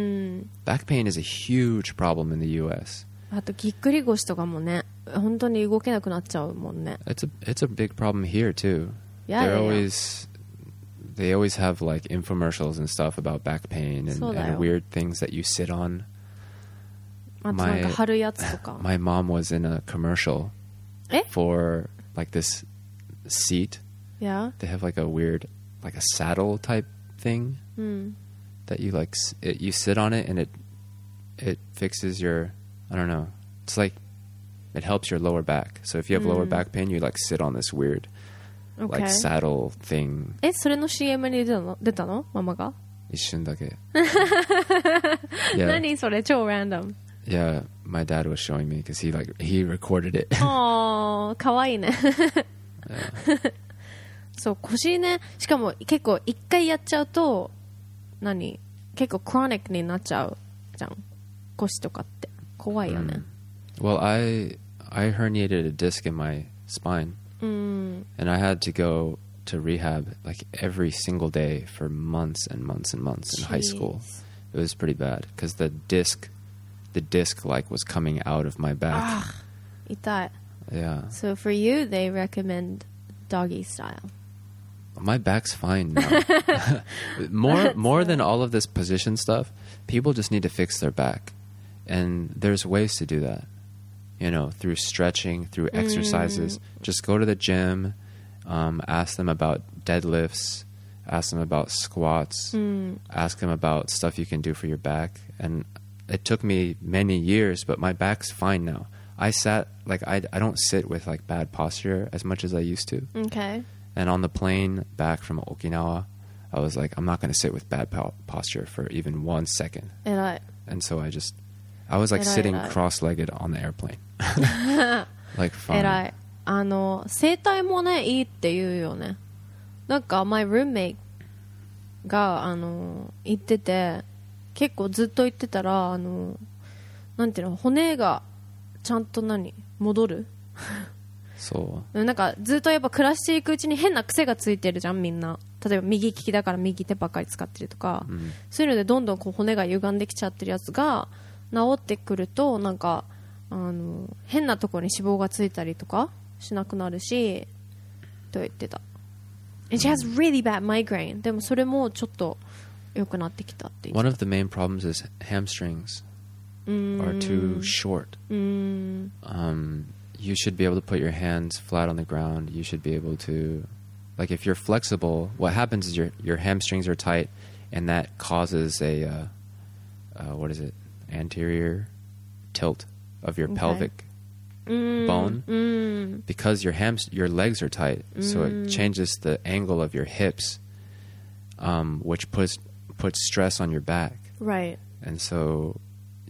back pain is a huge problem in the U S. あとぎっくり腰とかもね、本当に動けなくなっちゃうもんね。 It's a it's a big problem here too. Yeah, They're yeah, always they always have like infomercials and stuff about back pain and, and weird things that you sit on. あとなんか貼るやつとか。 My mom was in a commercial for like this seat. Yeah. They have like a weird like a saddle type thing mm. that you like it, you sit on it and it it fixes your I don't know. It's like it helps your lower back. So if you have mm. lower back pain, you like sit on this weird Okay. like saddle thing. え、それの シーエム に出たの出たのママが一瞬だけ。yeah. 何それ超ランダム。 Yeah, my dad was showing me because he like he recorded it. あー、かわいいね。 yeah. そう、腰ね、しかも結構一回やっちゃうと、何結構クロニックになっちゃうじゃん。腰とかって。怖いよね。 Mm. Well, I, I herniated a disc in my spine. Mm. And I had to go to rehab like every single day for months and months and months in Jeez. high school. It was pretty bad because the disc, the disc like was coming out of my back. Ah, 痛い。 Yeah. So for you, they recommend doggy style. My back's fine now. more more than all of this position stuff, people just need to fix their back. And there's ways to do that. You know, through stretching, through exercises. Mm. Just go to the gym, um, ask them about deadlifts, ask them about squats, mm. ask them about stuff you can do for your back. And it took me many years, but my back's fine now. I sat, like, I, I don't sit with, like, bad posture as much as I used to. Okay. And on the plane back from Okinawa, I was like, I'm not going to sit with bad po- posture for even one second. Right. And so I just, I was like sitting cross-legged on the airplane. Like fun. 偉い。あの、整体もね、いいって言うよね。なんか、my roommate が、あの、言ってて、結構ずっと言ってたら、あの、なんていうの、骨がちゃんと何戻るそうなんかずっとやっぱ暮らしていくうちに変な癖がついてるじゃんみんな。例えば右利きだから右手ばっかり使ってるとか、うん、そういうのでどんどんこう骨が歪んできちゃってるやつが治ってくるとなんかあの変なところに脂肪がついたりとかしなくなるしと言ってた。And she has really bad migraine. でもそれもちょっと良くなってきたって言ってた。 One of the main problems is hamstrings are too short. Mm. Um, you should be able to put your hands flat on the ground. You should be able to, like, if you're flexible, what happens is your your hamstrings are tight, and that causes a, uh, uh, what is it, anterior tilt of your okay. pelvic mm, bone mm. because your hams your legs are tight, mm. so it changes the angle of your hips, um, which puts puts stress on your back. Right. And so,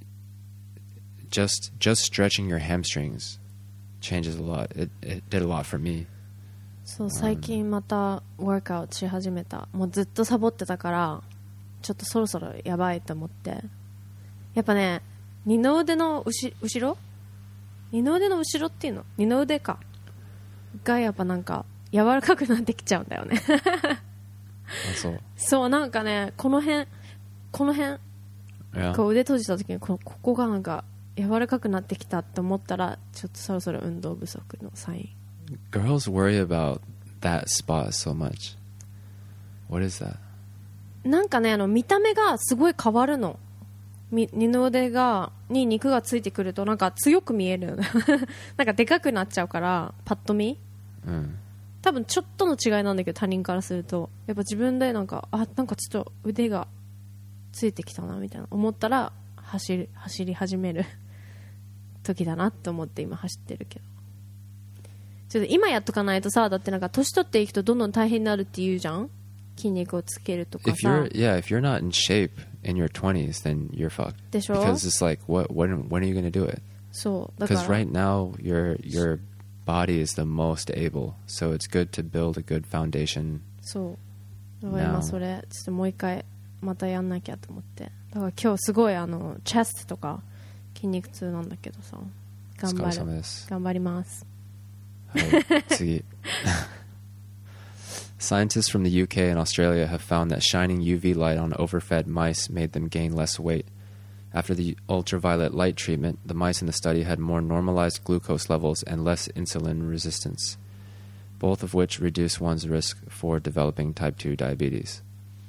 just just stretching your hamstrings changes a lot. It it did a lot for me. そう最近またワークアウトし始めた。もうずっとサボってたからちょっとそろそろやばいと思って。やっぱね二の腕の後後ろ二の腕の後ろっていうの二の腕かがやっぱなんか柔らかくなってきちゃうんだよね。 あそうそうなんかねこの辺この辺、yeah. こう腕閉じた時に こ, ここがなんか柔らかくなってきたって思ったらちょっとそろそろ運動不足のサイン。 Girls worry about that spot so much. What is that? なんかねあの見た目がすごい変わるの。み二の腕がに肉がついてくるとなんか強く見える。なんかでかくなっちゃうからパッと見。 うん。 多分ちょっとの違いなんだけど他人からするとやっぱ自分でなんかあなんかちょっと腕がついてきたなみたいな思ったら走り走り始める時だなって思って今走ってるけど。ちょっと今やっとかないとさだってなんか年取っていくとどんどん大変になるって言うじゃん筋肉をつけるとかさ。 If you're yeah if you're not in shape in your twenties then you're fucked. でしょ Because it's like what when when are you gonna do it? そうだから。 Because right now your your body is the most able, so it's good to build a good foundation. そうだから今それちょっともう一回またやんなきゃと思って。だから今日すごいあのチェストとか筋肉痛なんだけどさ頑張る頑張ります。 はい次。Scientists from the U K and Australia have found that shining U V light on overfed mice made them gain less weight. After the ultraviolet light treatment, the mice in the study had more normalized glucose levels and less insulin resistance, both of which reduce one's risk for developing type two diabetes.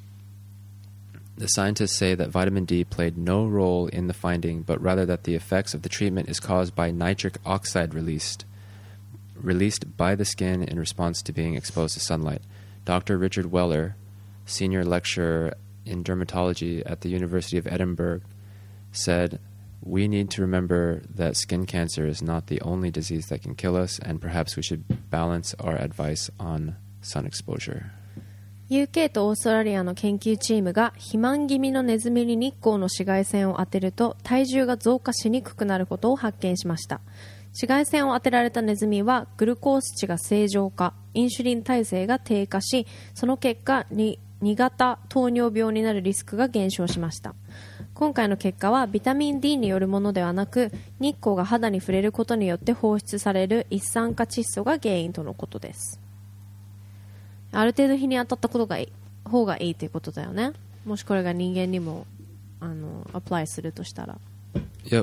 The scientists say that vitamin D played no role in the finding, but rather that the effects of the treatment is caused by nitric oxide released, released by the skin in response to being exposed to sunlight. Doctor Richard Weller, senior lecturer in dermatology at the University of Edinburgh, said, "We need to remember that skin cancer is not the only disease that can kill us, and perhaps we should balance our advice on sun exposure. ユーケー とオーストラリアの研究チームが肥満気味のネズミに日光の紫外線を当てると体重が増加しにくくなることを発見しました。紫外線を当てられたネズミはグルコース値が正常化、インシュリン耐性が低下し、その結果にに型糖尿病になるリスクが減少しました。今回の結果はビタミン D によるものではなく、日光が肌に触れることによって放出される一酸化窒素が原因とのことです。ある程度日に当たったことがいい方がいいということだよね。もしこれが人間にもあのアプライするとしたら。 Yep.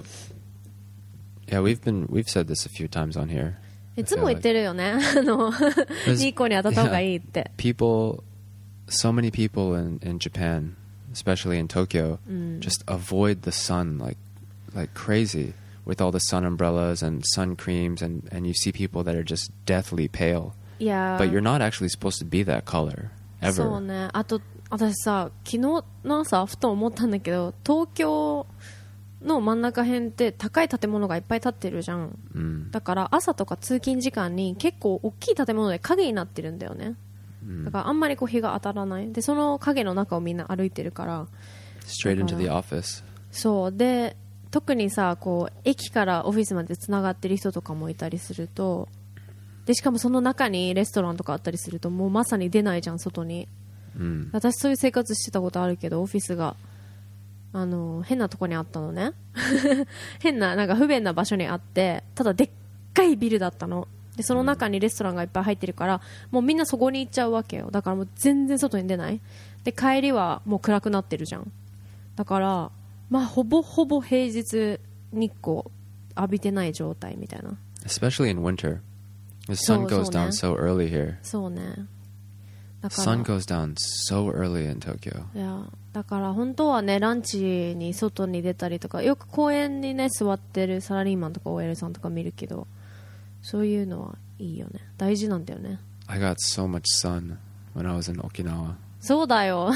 Yeah, we've been we've said this a few times on here. いつも言ってるよね。あの日光に当たった方がいいって。 People, so many people in in Japan, especially in Tokyo, mm. just avoid the sun like like crazy with all the sun umbrellas and sun creams, and and you see people that are just deathly pale.Yeah. But you're not actually supposed to be that color, ever. そうね。あと、私さ、昨日の朝、ふと思ったんだけど、東京の真ん中辺って高い建物がいっぱい建ってるじゃん。うん、だから、朝とか通勤時間に結構大きい建物で影になってるんだよね。うん、だから、あんまりこう日が当たらない。で、その影の中をみんな歩いてるから。 Straight into the office. そう。で、特にさ、こう、駅からオフィスまでつながってる人とかもいたりすると、でしかもその中にレストランとかあったりするともうまさに出ないじゃん外に、うん、私そういう生活してたことあるけどオフィスがあの変なとこにあったのね変ななんか不便な場所にあってただでっかいビルだったのでその中にレストランがいっぱい入ってるからもうみんなそこに行っちゃうわけよだからもう全然外に出ないで帰りはもう暗くなってるじゃんだからまあほぼほぼ平日日光浴びてない状態みたいな Especially in winter.The sun goes down so early here. そうね。 だから sun goes down so early in Tokyo. いや、だから本当はねランチに外に出たりとかよく公園にね座ってるサラリーマンとか オーエル さんとか見るけどそういうのはいいよね。大事なんだよね。 I got so much sun when I was in Okinawa. そうだよ。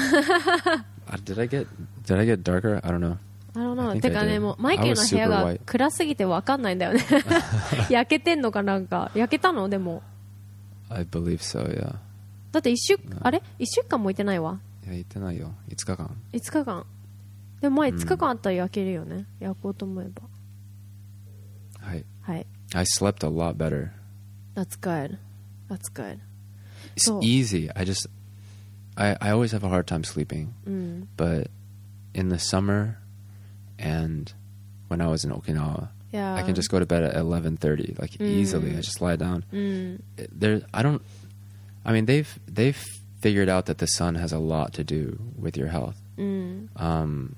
did I get did I get darker? I don't know.I don't know. てかね、もうマイケルの部屋が暗すぎて分かんないんだよね。焼けてんのかなんか。焼けたのでも。 I believe so, yeah. だって一週、あれ一週間もいてないわ。 いや、いてないよ。いつかかん。 いつかかん。でもまあいつかかんあったら焼けるよね。うん、焼こうと思えば。 はい。 はい。 I slept a lot better. That's good. That's good. It's easy. I just, I, I always have a hard time sleeping. うん、 but in the summer,And when I was in Okinawa, yeah. I can just go to bed at eleven thirty, like mm. easily. I just lie down. Mm. There, I don't. I mean, they've they've figured out that the sun has a lot to do with your health. Mm. Um,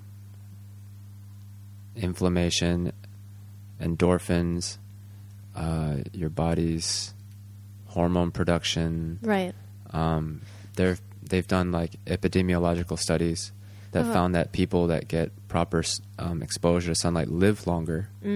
inflammation, endorphins, uh, your body's hormone production. Right. Um, they're they've done like epidemiological studies.That found that people that get proper um, exposure to sunlight live longer. うん。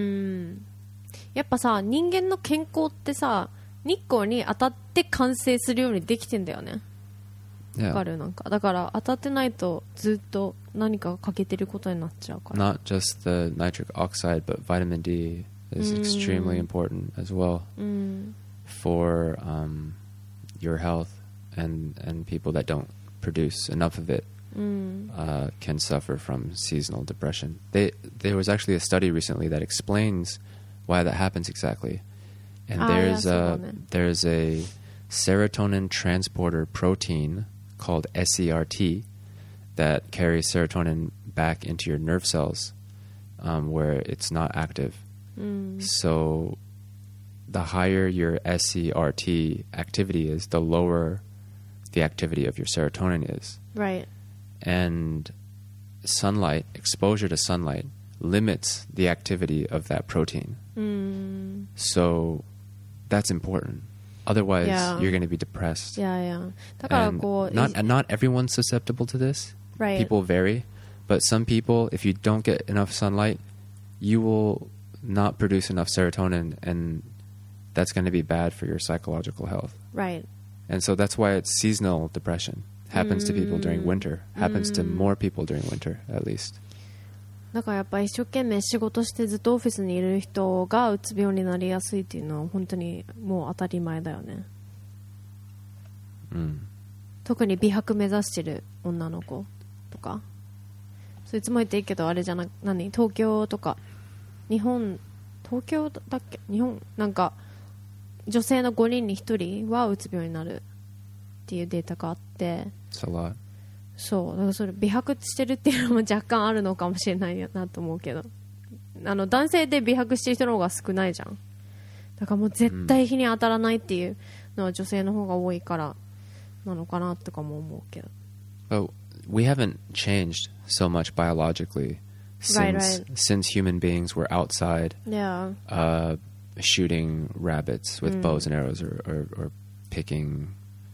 やっぱさ、人間の健康ってさ、日光に当たって完成するようにできてんだよね。わかるなんか。だから当たってないとずっと何か欠けてることになっちゃうから。 Not just the nitric oxide, but vitamin D is extremely important as well for um, your health and and people that don't produce enough of it.Mm. Uh, can suffer from seasonal depression. They, there was actually a study recently that explains why that happens exactly. And ah, there's yeah, a there's a serotonin transporter protein called S E R T that carries serotonin back into your nerve cells um, where it's not active. Mm. So the higher your S E R T activity is, the lower the activity of your serotonin is. Right.And sunlight, exposure to sunlight, limits the activity of that protein. Mm. So that's important. Otherwise, yeah. you're going to be depressed. Yeah, yeah. だからこう not, and not everyone's susceptible to this. Right. People vary. But some people, if you don't get enough sunlight, you will not produce enough serotonin, and that's going to be bad for your psychological health. Right. And so that's why it's seasonal depression.Happens to people during winter. Happens to more people during winter, at least. だからやっぱり一生懸命仕事してずっとオフィスにいる人がうつ病になりやすいっていうのは本当にもう当たり前だよね。 うん、 特に美白目指してる女の子とか、そいつも言っていいけど、あれじゃな、何、東京とか日本、東京だっけ、日本なんか女性のごにんにひとりはうつ病になるっていうデータがあって、 It's a lot. そうだから、それ美白してるっていうのも若干あるのかもしれないなと思うけど、あの男性で美白してる人の方が少ないじゃん。だからもう絶対日に当たらないっていうのは女性の方が多いからなのかなとかも思うけど。 But we haven't changed so much biologically since, Right, right. since human beings were outside Yeah. uh, shooting rabbits with Mm. bows and arrows, or, or, or picking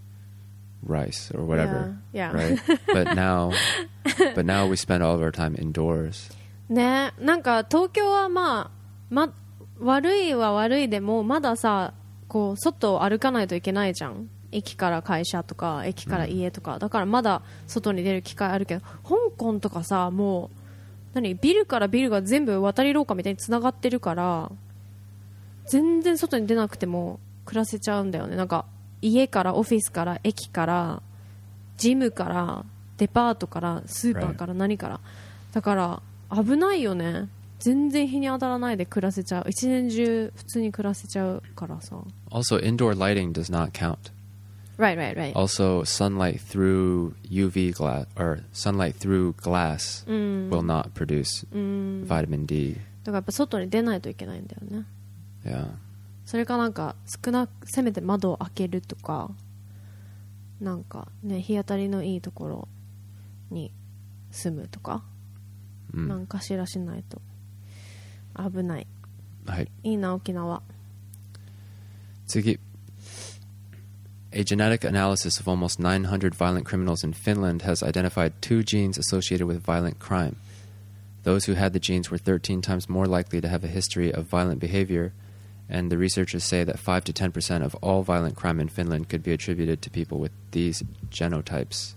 rice or whatever. Yeah, yeah. Right? But now, but now we spend all of our time indoors. ね、なんか東京はまあ、ま、悪いは悪いでもまださ、こう外を歩かないといけないじゃん。駅から会社とか駅から家とか、うん、だからまだ外に出る機会あるけど、香港とかさ、もう何、ビルからビルが全部渡り廊下みたいにつながってるから、全然外に出なくても暮らせちゃうんだよね。なんか家からオフィスから駅からジムからデパートからスーパーから何から、だから危ないよね。全然日に当たらないで暮らせちゃう。一年中普通に暮らせちゃうからさ。 Also, indoor lighting does not count. Right, right, right. Also, sunlight through U V glass or sunlight through glass will not produce vitamin D. だからやっぱ外に出ないといけないんだよね。 Yeah. それかなんか少なくせめて窓を開けるとか、なんかね、日当たりのいいところに住むとか、 うん、 なんかしらしないと危ない。 はい。 いいな沖縄。 次。A genetic analysis of almost nine hundred violent criminals in Finland has identified two genes associated with violent crime. Those who had the genes were thirteen times more likely to have a history of violent behavior, and the researchers say that five to ten percent of all violent crime in Finland could be attributed to people with these genotypes.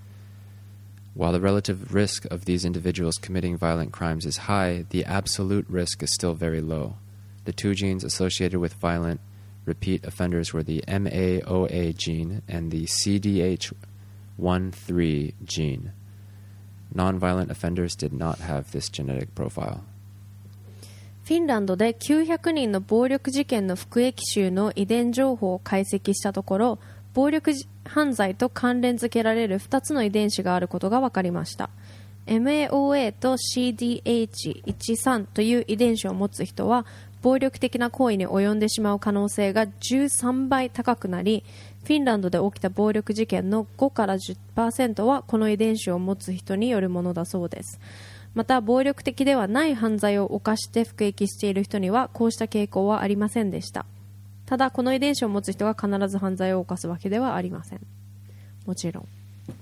While the relative risk of these individuals committing violent crimes is high, the absolute risk is still very low. The two genes associated with violent repeat offenders were the M A O A gene and the C D H one three gene. Non-violent offenders did not have this genetic profile. フィンランドできゅうひゃくにんの暴力事件の服役囚の遺伝情報を解析したところ、暴力犯罪と関連付けられるふたつの遺伝子があることが分かりました。 エムエーオーエー と シーディーエイチじゅうさん という遺伝子を持つ人は暴力的な行為に及んでしまう可能性がじゅうさんばい高くなり、フィンランドで起きた暴力事件のごから じゅっパーセント はこの遺伝子を持つ人によるものだそうです。また暴力的ではない犯罪を犯して服役している人にはこうした傾向はありませんでした。ただこの遺伝子を持つ人が必ず犯罪を犯すわけではありません。もちろん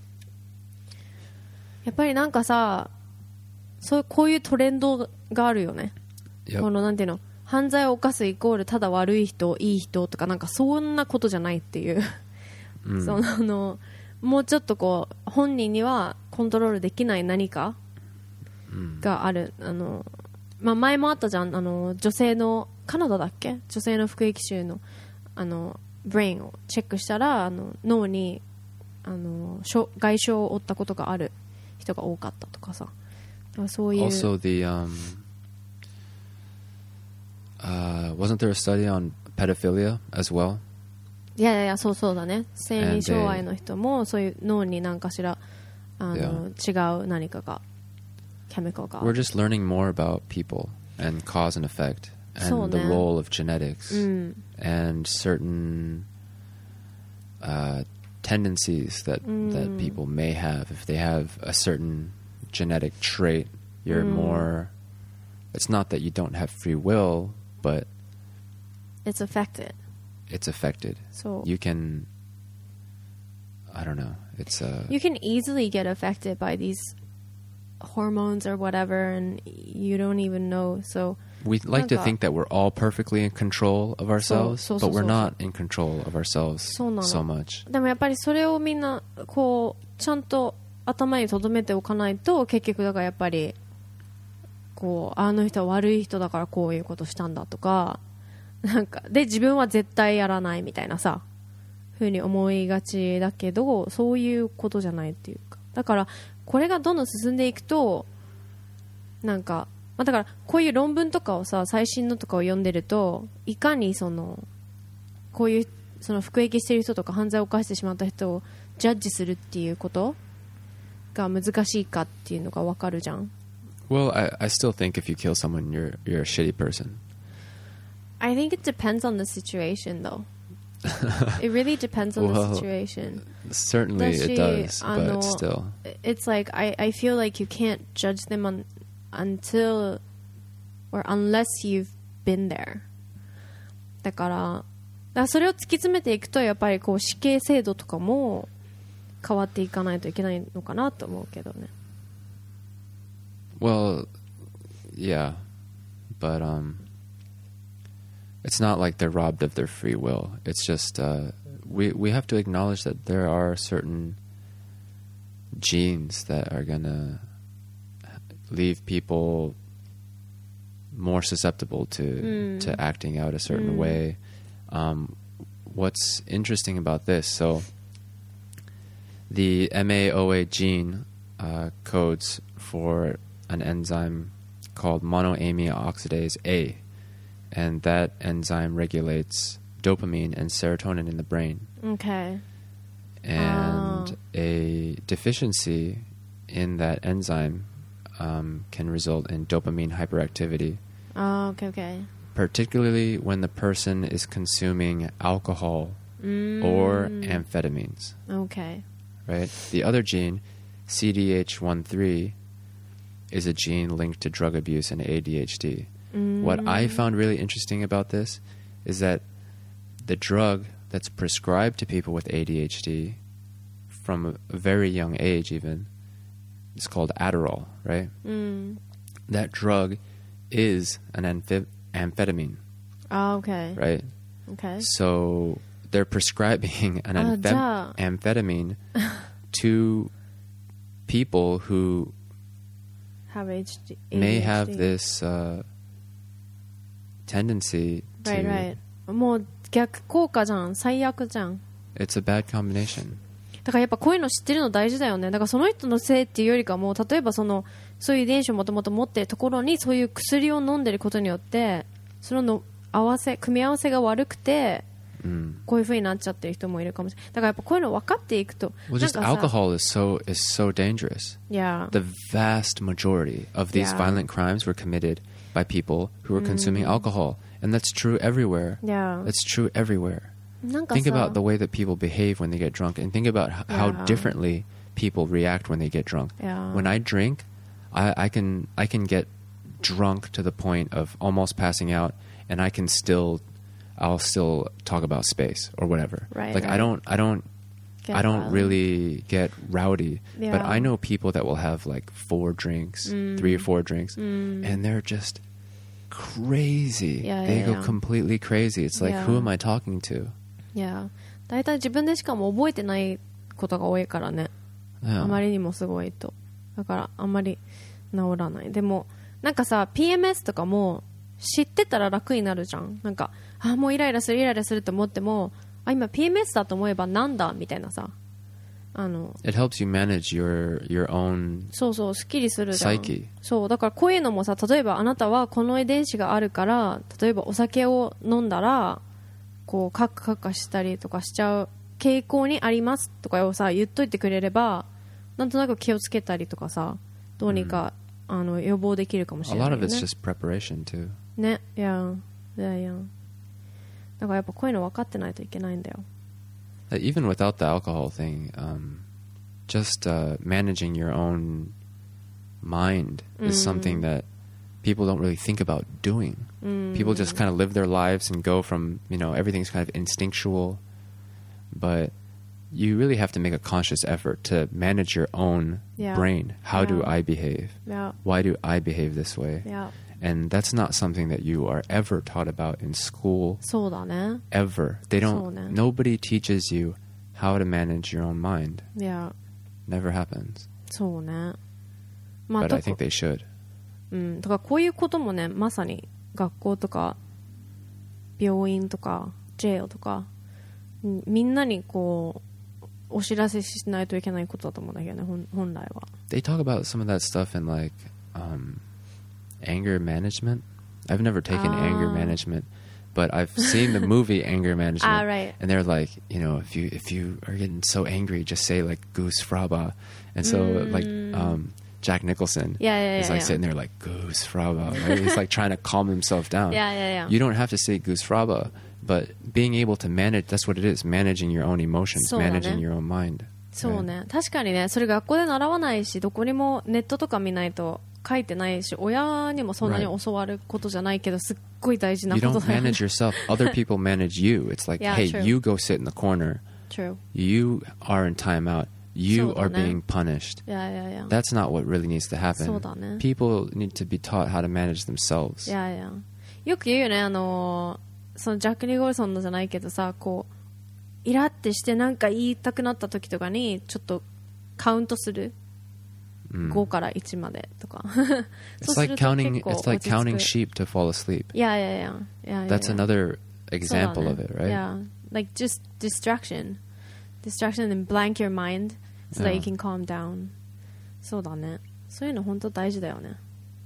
やっぱりなんかさ、そうこういうトレンドがあるよね。 Yep. このなんていうの、犯罪を犯すイコールただ悪い人いい人とか、なんかそんなことじゃないっていう、うん、そのあのもうちょっとこう本人にはコントロールできない何かがある。あの、まあ、前もあったじゃん、あの女性のカナダだっけ、女性の服役囚のあのブレインをチェックしたら、あの脳にあの外傷を負ったことがある人が多かったとかさ、そういう。 Also the um uh wasn't there a study on pedophilia as well? いやいやいや、そうそうだね。性に障害の人もそういう脳に何かしらあの、yeah. 違う何かがchemicalが。 We're just learning more about people and cause and effect and the role of genetics、うん、and certain uh, tendencies that, うん、that people may have. If they have a certain genetic trait, you're、うん、more, it's not that you don't have free will, but it's affected. It's affected. So you can, I don't know, it's uh, you can easily get affected by these hormones or whatever, and you don't even know. So we like to think that we're all perfectly in control of ourselves, so, so, so, but we're so, not in control of ourselves so, so much. でもやっぱりそれをみんなこうちゃんと頭に留めておかないと、結局だからやっぱりこうあの人は悪い人だからこういうことしたんだとか、なんかで自分は絶対やらないみたいなさふうに思いがちだけど、そういうことじゃないっていうか、だからこれがどんどん進んでいくとなんか、まあ、だからこういう論文とかをさ、最新のとかを読んでると、いかにそのこういうその服役している人とか犯罪を犯してしまった人をジャッジするっていうことが難しいかっていうのが分かるじゃん。 Well, I, I still think if you kill someone, you're you're a shitty person. I think it depends on the situation though. It really depends on well, the situation. Certainly it does, but still. It's like I, I feel like you can't judge them on, until or unless you've been there. だから、だからそれを突き詰めていくとやっぱりこう死刑制度とかも変わっていかないといけないのかなと思うけどね。 Well, yeah, but um, it's not like they're robbed of their free will. It's just uh, we we have to acknowledge that there are certain genes that are gonna leave people more susceptible to mm. to acting out a certain mm. way. Um, what's interesting about this? So the M A O A gene uh, codes for an enzyme called monoamine oxidase A, and that enzyme regulates dopamine and serotonin in the brain. Okay. And oh. a deficiency in that enzyme um, can result in dopamine hyperactivity. Oh, okay, okay. Particularly when the person is consuming alcohol mm. or amphetamines. Okay. Right? The other gene, C D H thirteen, is a gene linked to drug abuse and A D H D. Mm. What I found really interesting about this is that the drug that's prescribed to people with A D H D from a very young age even, it's called Adderall, right? Mm. That drug is an amphi- amphetamine. Oh, okay. Right? Okay. So they're prescribing an oh, amphem- amphetamine to people who have H D, may A D H D. have this uh, tendency to... Right, right. もう逆効果じゃん。最悪じゃん。 It's a bad combination. だからやっぱこういうの知ってるの大事だよね。だからその人のせいっていうよりかも、例えばそのそういう遺伝子をもともと持っているところにそういう薬を飲んでることによってそのの合わせ組み合わせが悪くて、うん、こういう風になっちゃってる人もいるかもしれない。だからやっぱこういうの分かっていくと、 Well, just alcohol is so is so dangerous. Yeah. The vast majority of these yeah. violent crimes were committed by people who were consuming mm. alcohol, and that's true everywhere. Yeah. That's true everywhere. Think about the way that people behave when they get drunk, and think about h- yeah. how differently people react when they get drunk. Yeah. When I drink, I, I can I can get drunk to the point of almost passing out, and I can still, I'll still talk about space or whatever. Right. Like right. I don't I don't get I don't violent. really get rowdy, yeah. but I know people that will have like four drinks, mm. three or four drinks, mm. and they're just crazy. Yeah, they yeah, go yeah. completely crazy. It's like, yeah. who am I talking to? いや、だいたい自分でしかも覚えてないことが多いからね。 Yeah. あまりにもすごいと。だからあんまり治らない。でもなんかさ、ピーエムエス とかも知ってたら楽になるじゃん。なんか、あ、もうイライラするイライラすると思っても、あ、今 ピーエムエス だと思えばなんだみたいなさ。あの It helps you manage your your own そうそう、すっきりするじゃん。 psyche. そう、だからこういうのもさ、例えばあなたはこの遺伝子があるから、例えばお酒を飲んだらこうカッカカッカしたりとかしちゃう傾向にありますとかをさ言っといてくれれば、なんとなく気をつけたりとかさ、どうにか、うん、あの予防できるかもしれないよね。 A lot of it's just preparation too. ね、いや、いやいや。だからやっぱこういうの分かってないといけないんだよ。 Even without the alcohol thing, um, just uh, managing your own mind is mm. something that people don't really think about doing. Mm. People just kind of live their lives and go from, you know, everything's kind of instinctual. But you really have to make a conscious effort to manage your own yeah. brain. How yeah. do I behave? Yeah. Why do I behave this way? Yeah. And that's not something that you are ever taught about in school. そうだね。 Ever. They don't, そうね。 nobody teaches you how to manage your own mind. Yeah. Never happens. そうね。まあ、 But I think they should. うん、だからこういうこともね、まさに学校とか病院とかジェイルとかみんなにこうお知らせしないといけないことだと思うんだけどね、本, 本来は。 They talk about some of that stuff in like um, anger management. I've never taken ah. anger management, but I've seen the movie Anger Management. Ah, right. And they're like, you know, if you if you are getting so angry, just say like Goose Fraba. And so mm. like um, Jack Nicholson yeah, yeah, yeah, is like yeah. sitting there like Goose Fraba. Right? He's like trying to calm himself down. Yeah, yeah, yeah. You don't have to say Goose Fraba, but being able to manage, that's what it is, managing your own emotions, managing your own mind. そうね、確かにね、それ学校で習わないし、どこにもネットとか見ないと書いてないし、親にもそんなに教わることじゃないけど、すっごい大事なことだよね。 You don't manage yourself. Other people manage you. It's like, yeah, hey, true. you go sit in the corner. True. You are in timeout. You are being punished. Yeah, yeah, yeah. That's not what really needs to happen. そうだね。 People need to be taught how to manage themselves. Yeah, yeah. よく言うよね、あのそのジャック・ニコルソンのじゃないけどさ、こうイラってしてなんか言いたくなった時とかにちょっとカウントする、mm. ごからいちまでとか。 It's like counting. It's like counting sheep to fall asleep. Yeah, yeah, yeah. yeah, yeah That's yeah. another example of it, right? Yeah, like just distraction, distraction, and blank your mind so that you can calm down. そうだね。そういうの本当大事だよね。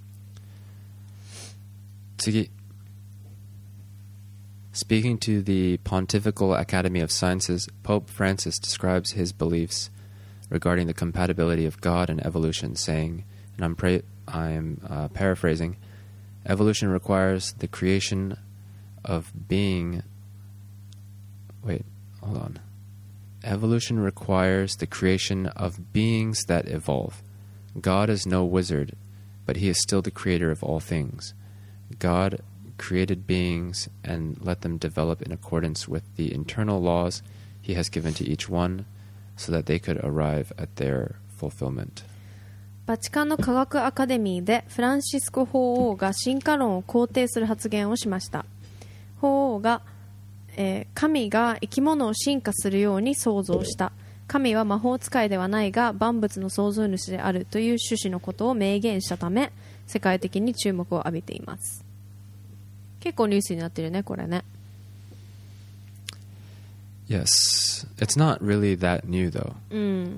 次。Speaking to the Pontifical Academy of Sciences, Pope Francis describes his beliefs regarding the compatibility of God and evolution, saying, and I'm, pra- I'm uh, paraphrasing, evolution requires the creation of being... Wait, hold on. Evolution requires the creation of beings that evolve. God is no wizard, but he is still the creator of all things. God created beings and let them develop in accordance with the internal laws he has given to each one so that they could arrive at their fulfillment. バチカンの科学アカデミーでフランシスコ法王が進化論を肯定する発言をしました。法王が、えー、神が生き物を進化するように創造した。神は魔法使いではないが万物の創造主であるという趣旨のことを明言したため、世界的に注目を浴びています。結構ニュースになってるね、これね。 Yes. It's not really that new, though. うん。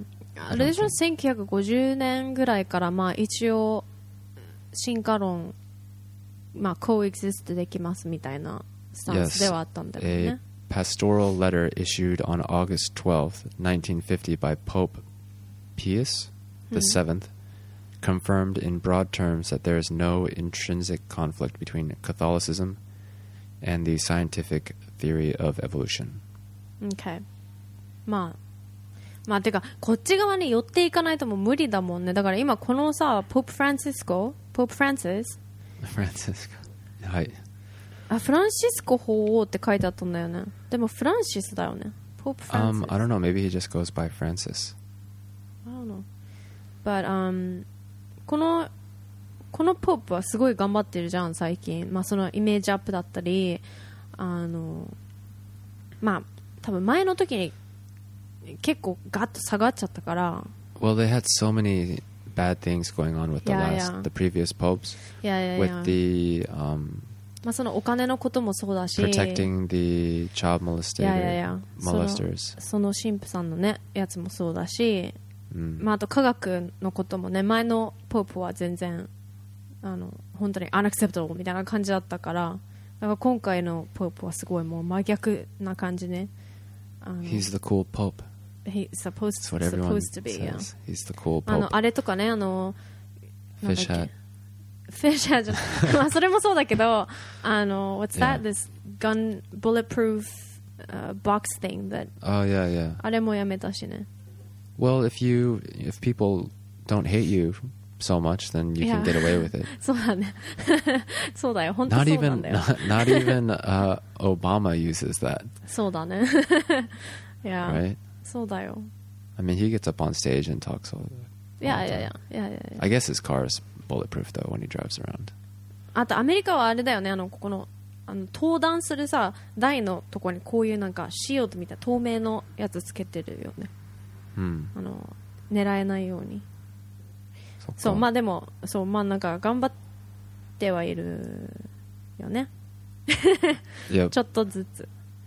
あれでしょ、せんきゅうひゃくごじゅうねんぐらいから、まあ一応、進化論、まあ、coexist できますみたいなスタンスではあったんだよね。 A pastoral letter issued on August twelfth, nineteen fifty by Pope Pius the seventh confirmed in broad terms that there is no intrinsic conflict between Catholicism and the scientific theory of evolution. Okay. まあ、まあ、てか、こっち側に寄っていかないともう無理だもんね。だから今このさ、ポープ・フランシスコ、ポープ・フランシスフランシスコ。はい。 あ、フランシスコ法王って書いてあったんだよね。でもフランシスだよね。ポープ・フランシス。 Um, I don't know. Maybe he just goes by Francis. I don't know. But, um, このこのポープはすごい頑張ってるじゃん最近、まあ、そのイメージアップだったり、あのまあ多分前の時に結構ガッと下がっちゃったから。 Well, they had so many bad things going on with the yeah, last yeah. the previous popes. Yeah, yeah, with yeah. the um, まあそのお金のこともそうだし、 protecting the child molestator, yeah, yeah, yeah. molesters. その神父さんのねやつもそうだし。 うん、 まあ、あと科学のこともね、前のポープは全然あの本当にアナクセプトみたいな感じだったから、だから今回のポープはすごいもう真逆な感じね。あの He's the cool pope. He's supposed, That's what everyone supposed to be, says. Yeah. He's the cool pope. あのあれとかね、あの Fish hat. Fish hat じゃないまあそれもそうだけど、あの What's that? Yeah. This gun bulletproof、uh, box thing that. Oh yeah, yeah. あれもやめたしね。 Well, if you if people don't hate you so much, then you Yeah. can get away with it. そうだね。そうだよ。本当 Not そうなん even だよ。 not, not even uh, Obama uses that. そうだね。いや、 Right? そうだよ。 I mean, he gets up on stage and talks all, all いや the いやい time. やいやいやいや。 I guess his car is bulletproof though when he drives around. あとアメリカはあれだよね、あのここのあの登壇するさ台のところにこういうなんかシールドみたいな透明のやつつけてるよね。 Hmm. あの狙えないように。 そっか。 そうまあでもそうまあなんか頑張ってはいるよね。 Yep. ちょっとずつ。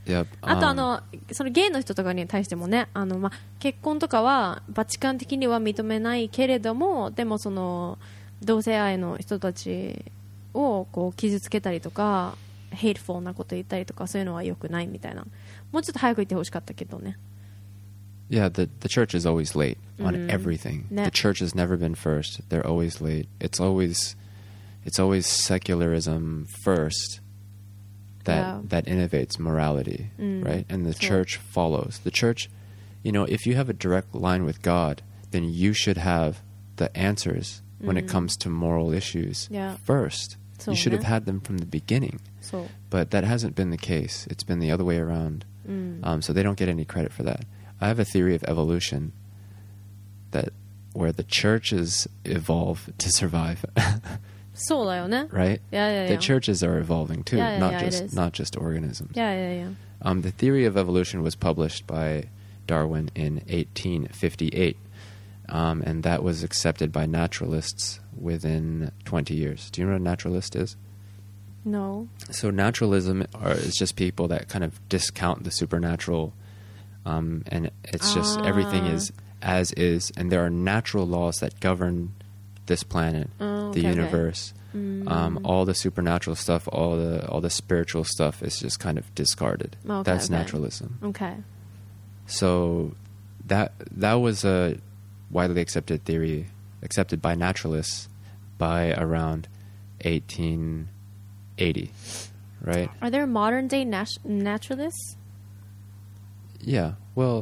Yep. あと um, あのそのゲイの人とかに対してもね、あの、ま、結婚とかはバチカン的には認めないけれども、でもその同性愛の人たちをこう傷つけたりとかヘイトフォーなこと言ったりとか、そういうのは良くないみたいな。もうちょっと早く言ってほしかったけどね。 Yeah, the the church is always late on Mm. everything. Ne- The church has never been first. They're always late. It's always it's always secularism first that Yeah. that innovates morality, Mm. right? And the So- church follows. The church, you know, if you have a direct line with God, then you should have the answers when it Mm. comes to moral issues Yeah. first. So, you should have ne- had them from the beginning. そう、 But that hasn't been the case. It's been the other way around. うん Um, so they don't get any credit for that. I have a theory of evolution that where the churches evolve to survive, そうだよね。 right? いやいやい The や。 churches are evolving too, Yeah, yeah, not yeah, it just is. not just organisms. いやいやいや。 Um, the theory of evolution was published by Darwin in eighteen fifty-eight, um, and that was accepted by naturalists within twenty years. Do you know what a naturalist is? No. So naturalism are, is just people that kind of discount the supernatural, um, and it's just everything Ah. is as is, and there are natural laws that govern this planet, Oh, the okay, okay. universe. Mm. Um, all the supernatural stuff, all the all the spiritual stuff is just kind of discarded. Okay, That's okay. naturalism. Okay. So that that was a widely accepted theory, accepted by naturalists by around eighteen eighty, right? Are there modern day nat- naturalists? Yeah. Well.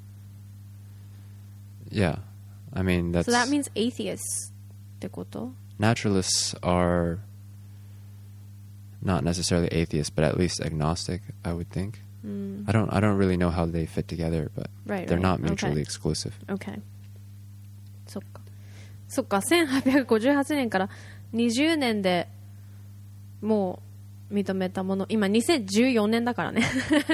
Yeah. I mean that's So that means atheists ってこと？ naturalists are not necessarily atheists, but at least agnostic, I would think. Mm. I don't I don't really know how they fit together, but Right, they're right. not mutually Okay. exclusive. Okay. そっか。そっか、せんはっぴゃくごじゅうはちねんからにじゅうねんでもう認めたもの、今にせんじゅうよねんだからね。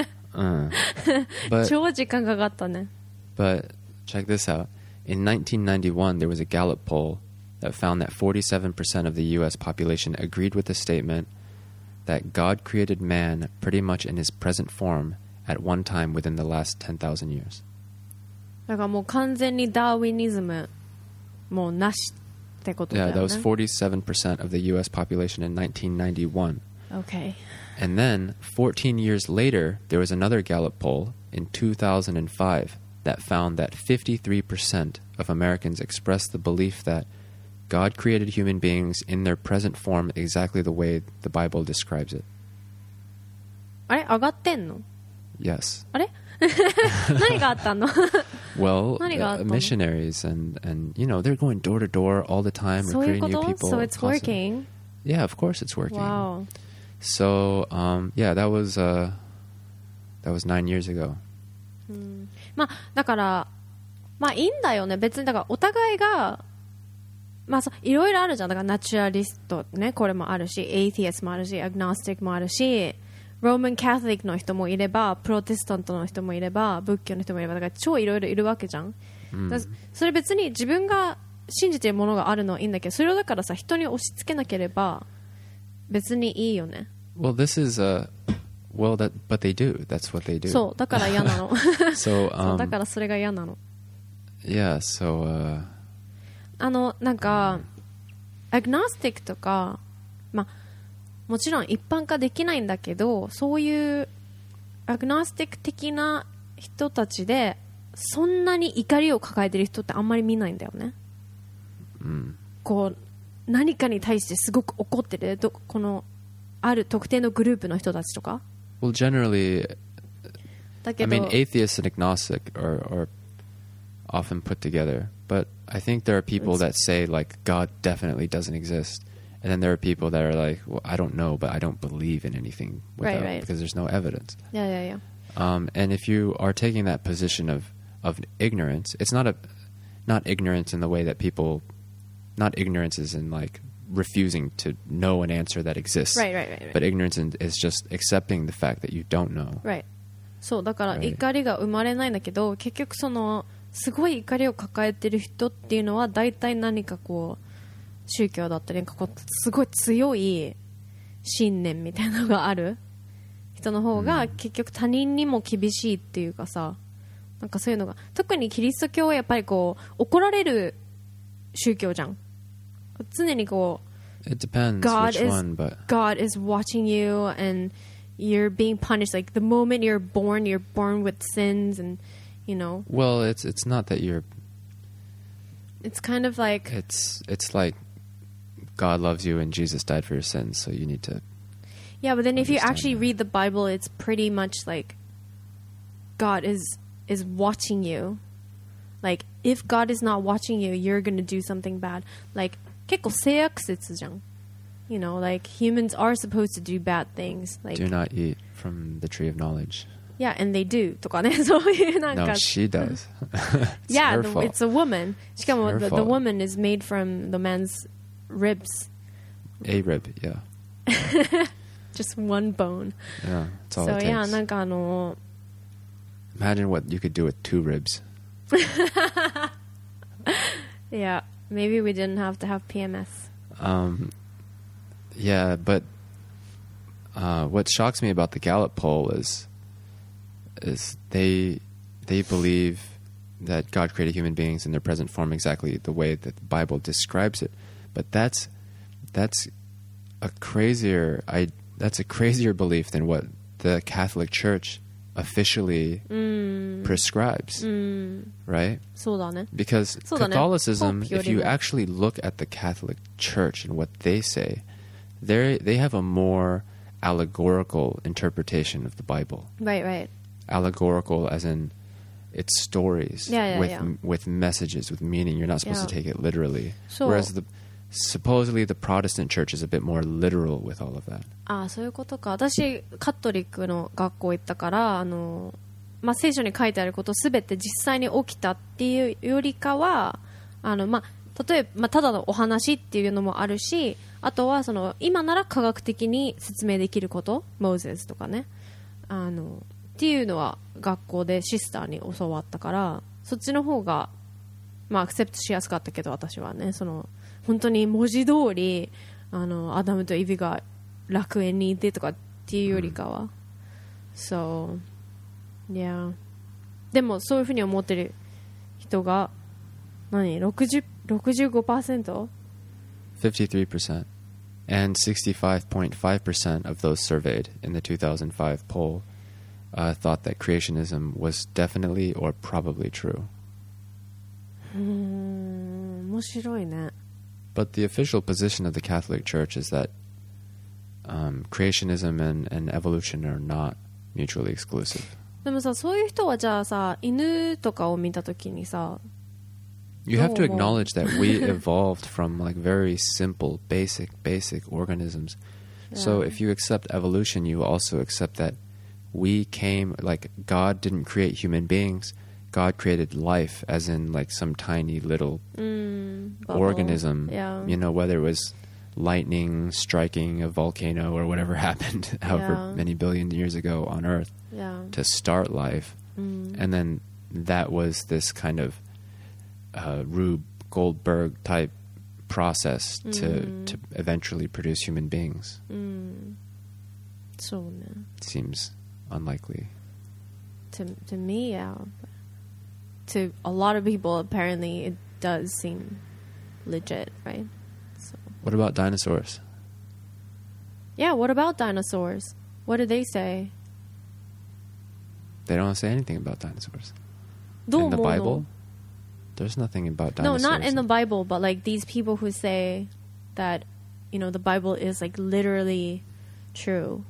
Uh, but 超時間かかったね。 but check this out. In nineteen ninety-one, there was a Gallup poll that found that forty-seven percent of the U S population agreed with the statement that God created man pretty much in his present form at one time within the last ten thousand years. だからもう完全にダーウィニズムもうなしってことだ Yeah, よ that ね。 was forty-seven percent of the U S population in nineteen ninety-one. Okay. And then, fourteen years later, there was another Gallup poll in two thousand five that found that fifty-three percent of Americans expressed the belief that God created human beings in their present form exactly the way the Bible describes it. あれ上がってんの？ Yes. あれ何があったの？ Well, 何があったの？ uh, missionaries and, and, you know, they're going door to door all the time, そういうこ recruiting new と？ people. So it's constantly. working? Yeah, of course it's working. Wow. So, um, yeah, that was, uh, that was nine years ago. まあだからまあいいんだよね。別にだからお互いがまあそういろいろあるじゃん。だからナチュラリストね、これもあるし、エイティアスもあるし、アグノスティックもあるし、ローマンキャトリックの人もいれば、プロテスタントの人もいれば、仏教の人もいれば、だから超いろいろいるわけじゃん。だからそれ別に自分が信じているものがあるのはいいんだけど、それをだからさ人に押し付けなければ別にいいよね。 Well, this is, uh, well, that, but they do. That's what they do. そうだから嫌なの。 So, そう um, だからそれが嫌なの。 yeah, so, uh, あのなんかアグノスティックとか、まあ、もちろん一般化できないんだけど、そういうアグノスティック的な人たちでそんなに怒りを抱えてる人ってあんまり見ないんだよね。 mm, こう何かに対してすごく怒ってるどこのある特定のグループの人たちとか well, generally, だけ I ど mean, atheists and agnostic are, are often put together, but I think there are people that say, like, God definitely doesn't exist. And then there are people that are like, well, I don't know, but I don't believe in anything without, Right, right. because there's no evidence. いやいやいや Um, and if you are taking that position of, of ignorance, it's not a not ignorance in the way that people, not ignorance is in like refusing to know an answer that exists, Right, right, right, right. but ignorance in, is just accepting the fact that you don't know. Right. そうだから Right. 怒りが生まれないんだけど、結局そのすごい怒りを抱えてる人っていうのは大体何かこう宗教だったりなんかこうすごい強い信念みたいなのがある人の方が結局他人にも厳しいっていうかさ、なんかそういうのが特にキリスト教はやっぱりこう怒られる宗教じゃん。常にこう It depends God which is one, but God is watching you and you're being punished. Like the moment you're born, you're born with sins, and you know. well, it's it's not that you're. It's kind of like It's it's like God loves you and Jesus died for your sins, so you need to. yeah, but then if you understand actually that. read the Bible, it's pretty much like God is is watching you. Like if God is not watching you, you're gonna do something bad. Like 結構性悪説じゃん。You know, like humans are supposed to do bad things. Like Do not eat from the tree of knowledge. yeah, and they do とかね、そういうなんか。 No, she does. It's yeah, her the, fault. it's a woman. しかも her the, the fault. woman is made from the man's ribs. A rib, yeah, Just one bone. yeah. That's all So it yeah, takes. なんかあの Imagine what you could do with two ribs. yeah, maybe we didn't have to have P M S. Um, yeah, but uh, what shocks me about the Gallup poll is is they they believe that God created human beings in their present form exactly the way that the Bible describes it. But that's that's a crazier I that's a crazier belief than what the Catholic Church officially Mm. prescribes, Mm. right? そうだね。 Because そうだね。 Catholicism, Pope if you よりも。 actually look at the Catholic Church and what they say, they they have a more allegorical interpretation of the Bible. Right, right. Allegorical as in it's stories Yeah, yeah, with yeah. with messages, with meaning. You're not supposed to Yeah. take it literally. So- Whereas the supposedly the Protestant church is a bit more literal with all of that. ああ、そういうことか。私カトリックの学校行ったからあの、まあ、聖書に書いてあることすべて実際に起きたっていうよりかはあの、まあ、例えば、まあ、ただのお話っていうのもあるし、あとはその今なら科学的に説明できることモーゼスとかねあのっていうのは学校でシスターに教わったからそっちの方がまあアクセプトしやすかったけど私はねその本当に文字通りあのアダムとイブが楽園にいてとかっていうよりかは、そう、いや、でもそういうふうに思ってる人が何 60 65%? fifty-three percent. And sixty-five point five percent of those surveyed in the two thousand five poll uh, thought that creationism was definitely or probably true. うーん、面白いね。 But the official position of the Catholic Church is that um, creationism and, and evolution are not mutually exclusive. でもさ、そういう人はじゃあさ、犬とかを見たときにさ、 You have to No. acknowledge that we evolved from like very simple, basic, basic organisms. So Yeah. if you accept evolution, you also accept that we came, like God didn't create human beings. God created life, as in like some tiny little うーん、bubble. organism. Yeah. You know, whether it was lightning striking a volcano or whatever happened however Yeah. many billion years ago on Earth Yeah. to start life. うん、 And then that was this kind of uh, Rube Goldberg type process to, Mm. to eventually produce human beings. うん、そうね。 Seems unlikely. To to me, yeah. To a lot of people, apparently, it does seem legit, right? So What about dinosaurs? yeah. What about dinosaurs? What do they say? They don't say anything about dinosaurs. どう In the 思うの Bible? There's nothing about No, dinosaurs. not in the Bible, but like these people who say that, you know, the Bible is like literally true.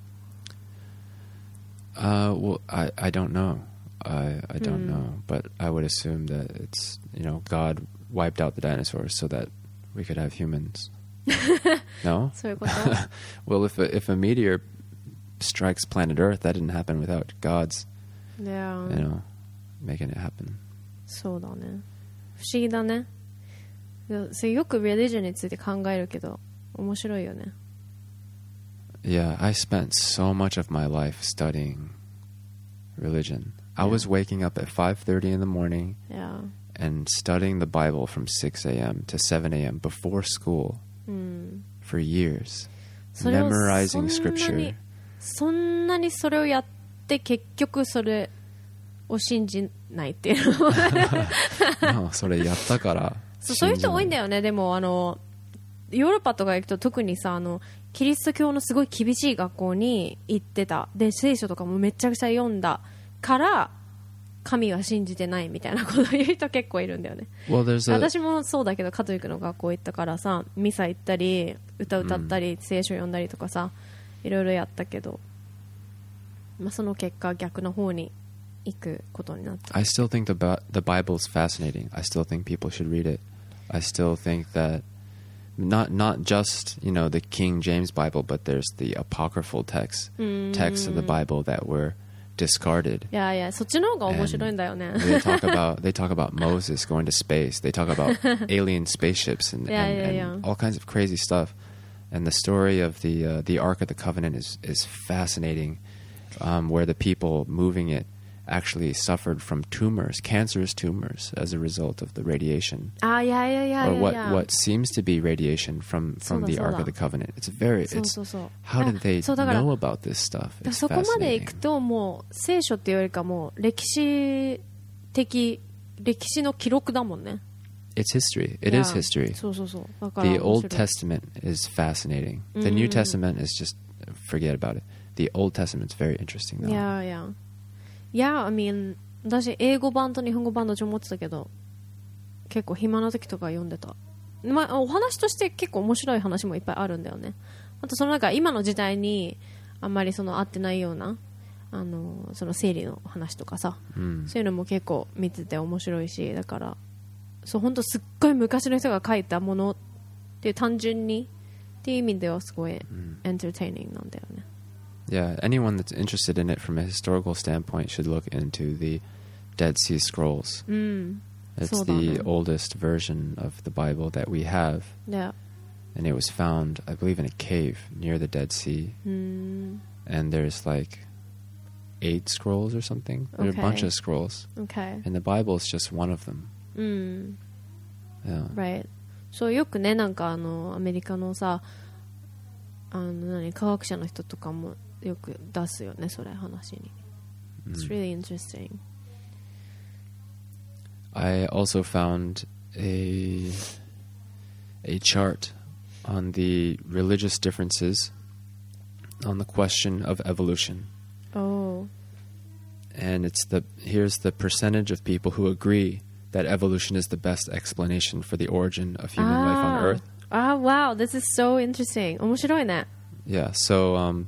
Uh, well, I, I don't know. I I don't Hmm. know, but I would assume that it's, you know, God wiped out the dinosaurs so that we could have humans. No? そういうこと Well, if a, if a meteor strikes planet Earth, that didn't happen without God's, Yeah. you know, making it happen. そうだね。不思議だね。いやそれよく religion について考えるけど、面白いよね。 Yeah, I spent so much of my life studying religion. I was waking up at five thirty in the morning Yeah. and studying the Bible from six a.m. to seven a.m. before school うん。 for years, それを memorizing そんなに scripture. そんなにそれをやって結局それを信じないっていうのまあそれやったからそう、そういう人多いんだよ。 よね。でもあのヨーロッパとか行くと特にさ、あのキリスト教のすごい厳しい学校に行ってた。で聖書とかもめちゃくちゃ読んだから神は信じてないみたいなことを言う人結構いるんだよね。 Well, there's a... 私もそうだけどカトリックの学校行ったからさ、ミサ行ったり歌歌ったり、うん、聖書読んだりとかさ、いろいろやったけど、まあ、その結果逆の方に行くことになった。 I still think the, the Bible is fascinating. I still think people should read it. I still think that not not just, you know, the King James Bible, but there's the apocryphal texts, mm. texts of the Bible that were discarded. いやいや、そっちの方が面白いんだよね。 They talk about they talk about Moses going to space. They talk about alien spaceships and, yeah, and, yeah, and yeah. all kinds of crazy stuff. And the story of the uh, the Ark of the Covenant is is fascinating, um, where the people moving it actually suffered from tumors, cancerous tumors, as a result of the radiation. Ah, yeah, yeah, yeah, or what yeah, yeah. what seems to be radiation from from the Ark of the Covenant. It's very. It's how did they know about this stuff? It's そこまで行くともう聖書っていうよりかも歴史的歴史の記録だもんね。 It's history. It is history. そうそうそう。だから The Old Testament is fascinating. The New Testament is just forget about it. The Old Testament's very interesting though. Yeah, yeah. Yeah, I mean, 私英語版と日本語版どっちも持ってたけど、結構暇な時とか読んでた。まあお話として結構面白い話もいっぱいあるんだよね。あとそのなんか今の時代にあんまりその合ってないようなあのその生理の話とかさ、うん、そういうのも結構見てて面白いし、だからそう本当すっごい昔の人が書いたものっていう単純にっていう意味ではすごいエンターテイニングなんだよね。 Yeah, anyone that's interested in it from a historical standpoint should look into the Dead Sea Scrolls. Mm, it's the oldest version of the Bible that we have. Yeah. And it was found, I believe, in a cave near the Dead Sea. Mm. And there's like eight scrolls or something. There okay. are a bunch of scrolls. Okay. And the Bible is just one of them. Mm. Yeah. Right. そうよくね、なんかあのアメリカのさ、あの何科学者の人とかもよく出すよね、それ話に。It's really interesting. I also found a a chart on the religious differences on the question of evolution. Oh. And it's the here's the percentage of people who agree that evolution is the best explanation for the origin of human ah. life on Earth. Ah, wow, this is so interesting. 面白いね。 Yeah, so um,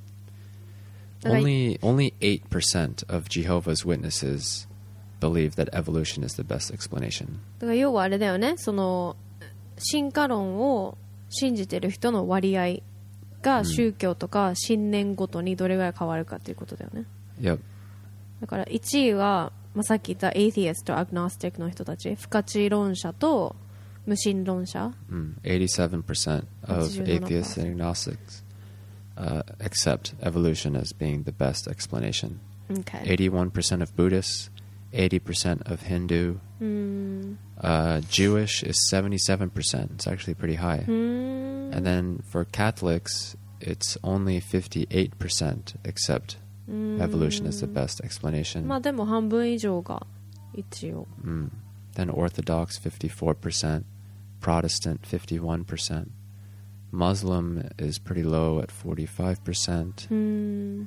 only only eight percent of Jehovah's Witnesses believe that evolution is the best explanation. だから要はあれだよね、その進化論を信じてる人の割合が宗教とか信念ごとにどれぐらい変わるかっていうことだよね。 Yep. だからいちいは、まあ、さっき言った Atheist と Agnostic の人たち、不可知論者と無神論者。 Mm, eighty-seven percent of atheists and agnostics uh, accept evolution as being the best explanation. Okay. eighty-one percent of Buddhists, eighty percent of Hindu. Mm. Uh, Jewish is seventy-seven percent. It's actually pretty high. Mm. And then for Catholics, it's only fifty-eight percent accept mm. evolution as the best explanation. まあでも半分以上が一応。 Mm. Then Orthodox, fifty-four percent. Protestant, fifty-one percent. Muslim is pretty low at forty-five percent. Mm.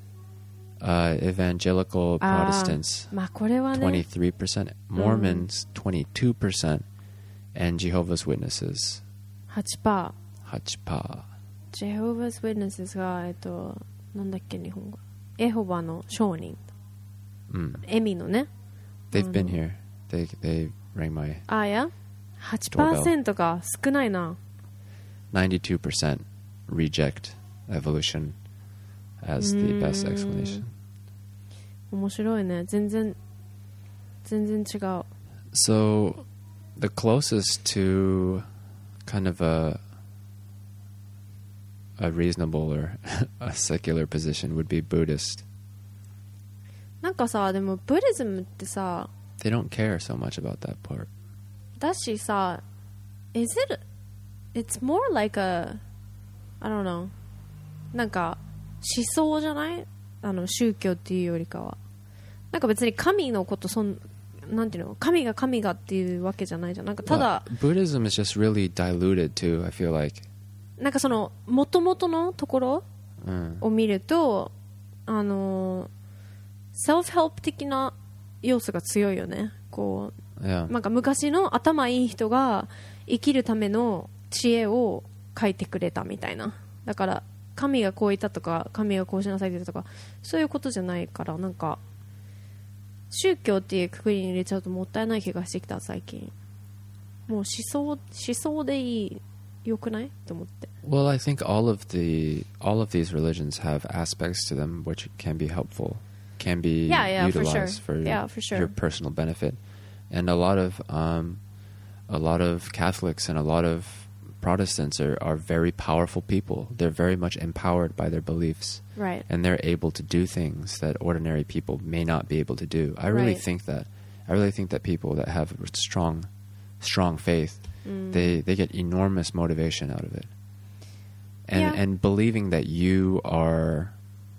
Uh, evangelical Protestants, ah, twenty-three percent. Mormons, mm. twenty-two percent. And Jehovah's Witnesses, eight percent. eight percent. Jehovah's Witnesses が、えっと、なんだっけ日本語。エホバの証人。 Mm. エミのね。 They've been here. They they rang my. あや。eight percent か少ないな。 ninety-two percent reject evolution as the best explanation. 面白いね。全然全然違う。 So the closest to kind of a a reasonable or a secular position would be Buddhist. なんかさ、でもブリズムってさ、 They don't care so much about that part. だしさ、is it? It's more like a, I don't know. なんか想じゃない？あの宗教っていうよりかはなんか別に神のことそんなんていうの神が神がっていうわけじゃないじゃん。なんかただ、 well, Buddhism is just really diluted too. I feel like なんかその元々のところを見ると、うん、あのセルフヘルプ的な要素が強いよね。こう、yeah. なんか昔の頭いい人が生きるための知恵を書いてくれたみたいな。だから神がこう言ったとか神がこうしなさいって言ったとかそういうことじゃないから、なんか宗教っていうくくりに入れちゃうともったいない気がしてきた最近。もう思想思想でいいよくないと思って。 Well, I think all of the all of these religions have aspects to them which can be helpful, can be yeah, yeah, utilized for, sure. for, yeah, for sure. your personal benefit, and a lot of um, a lot of Catholics and a lot of Protestants are, are very powerful people. They're very much empowered by their beliefs, right? And they're able to do things that ordinary people may not be able to do. I really right. think that. I really think that people that have strong, strong faith, mm. they they get enormous motivation out of it, and yeah. and believing that you are,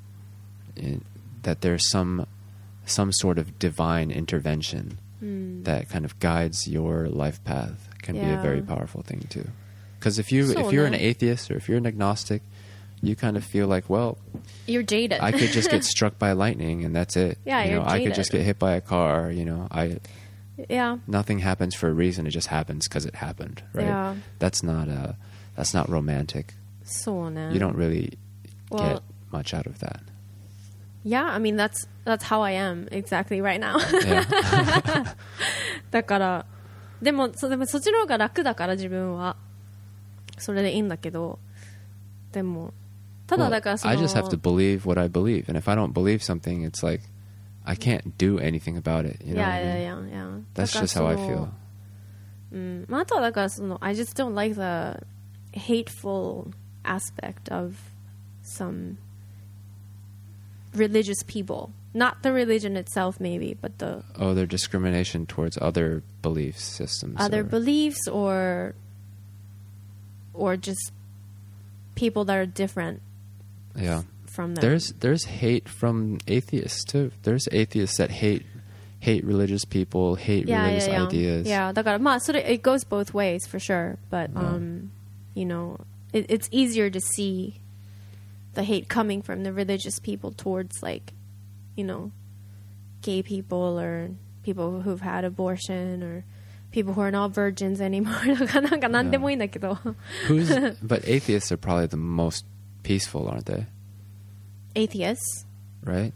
in, that there's some some sort of divine intervention mm. that kind of guides your life path can yeah. be a very powerful thing too. Because if you so if you're then. an atheist or if you're an agnostic, you kind of feel like, well, you're jaded. I could just get struck by lightning and that's it. Yeah, you you're know, jaded. I could just get hit by a car. You know, I yeah. Nothing happens for a reason. It just happens because it happened, right? Yeah. That's not uh that's not romantic. So you don't really well, get much out of that. Yeah, I mean that's that's how I am exactly right now. Yeah. だからでもそでもそっちの方が楽だから自分は。それでいいんだけど、でもただだからその I just have to believe what I believe, and if I don't believe something, it's like I can't do anything about it. You know? Yeah, what I mean? yeah, yeah, yeah. That's just how I feel. うん、まああとはだからその I just don't like the hateful aspect of some religious people. Not the religion itself, maybe, but the oh, their discrimination towards other belief systems, other or, beliefs, or or just people that are different. Yeah, from them. There's there's hate from atheists too. There's atheists that hate hate religious people, hate yeah, religious yeah, yeah. ideas. Yeah, だからまあそれ it goes both ways for sure, but um, you know, it, it's easier to see the hate coming from the religious people towards like, you know, gay people or people who've had abortion or people who are not virgins anymore. なんか何でもいいんだけど。 Who's but atheists are probably the most peaceful, aren't they? Atheists, right?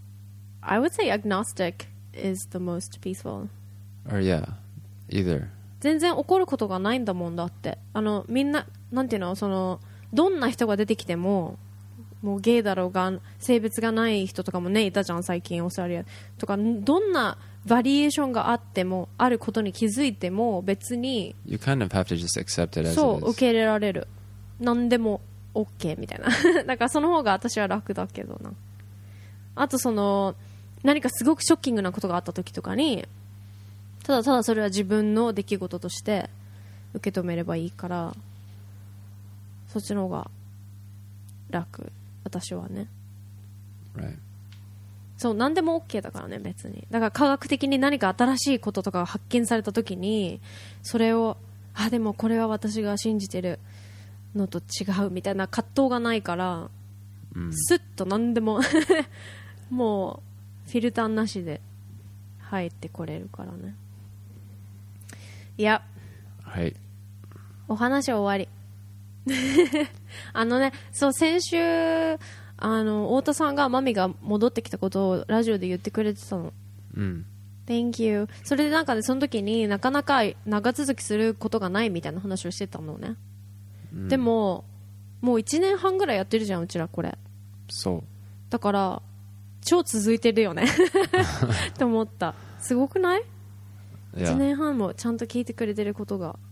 I would say agnostic is the most peaceful. Or yeah, either. 全然怒ることがないんだもんだって。あのみんななんていうのそのどんな人が出てきても。もうゲイだろうが性別がない人とかもねいたじゃん最近オーストラリアとかどんなバリエーションがあってもあることに気づいても別に You kind of have to just accept it as そう it is. 受け入れられる何でも OK みたいなだからその方が私は楽だけどなあとその何かすごくショッキングなことがあった時とかにただただそれは自分の出来事として受け止めればいいからそっちの方が楽私はね、 right. そう何でも OK だからね別にだから科学的に何か新しいこととかが発見された時にそれをあでもこれは私が信じてるのと違うみたいな葛藤がないから、うん、スッと何でももうフィルターなしで入ってこれるからねいや、 はい、 お話終わりあのね、そう先週あの太田さんがマミが戻ってきたことをラジオで言ってくれてたの。 うん。 Thank you。それでなんかねその時になかなか長続きすることがないみたいな話をしてたのね。うん、でももういちねんはんぐらいやってるじゃんうちらこれ。 そう。 だから超続いてるよねと思った。すごくない？ いち 年半もちゃんと聞いてくれてることが。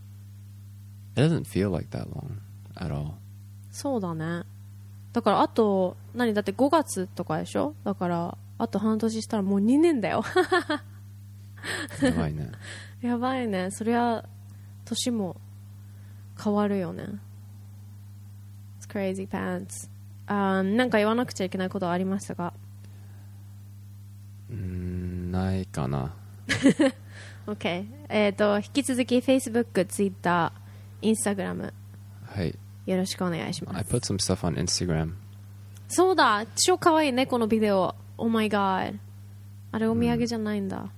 It doesn't feel like that long.At all. そうだねだからあと何だってごがつとかでしょだからあと半年したらもうにねんだよやばいねやばいねそりゃ年も変わるよね It's crazy pants あなんか言わなくちゃいけないことはありましたか？ うーん、ないかな。 OK。えっと、引き続き Facebook、Twitter、Instagram、 はい。 よろしくお願いしま I す。 put some stuff on Instagram. そうだ、超かわいいね、このビデオ。Oh my god。あれお土産じゃないんだ。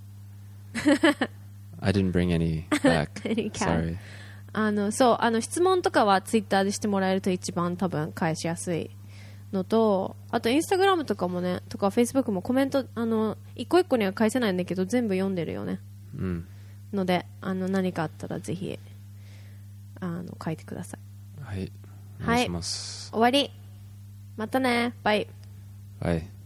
I didn't bring any back. Any cat. Sorry. あの、そう、あの、質問とかは Twitter でしてもらえると一番多分返しやすいのと、あと Instagram とかもね、とか Facebook もコメント、あの、一個一個には返せないんだけど、全部読んでるよね。 うん。 ので、あの、何かあったらぜひ、あの、書いてください。 はい。お願いします。 終わり。またね。バイ。 バイ。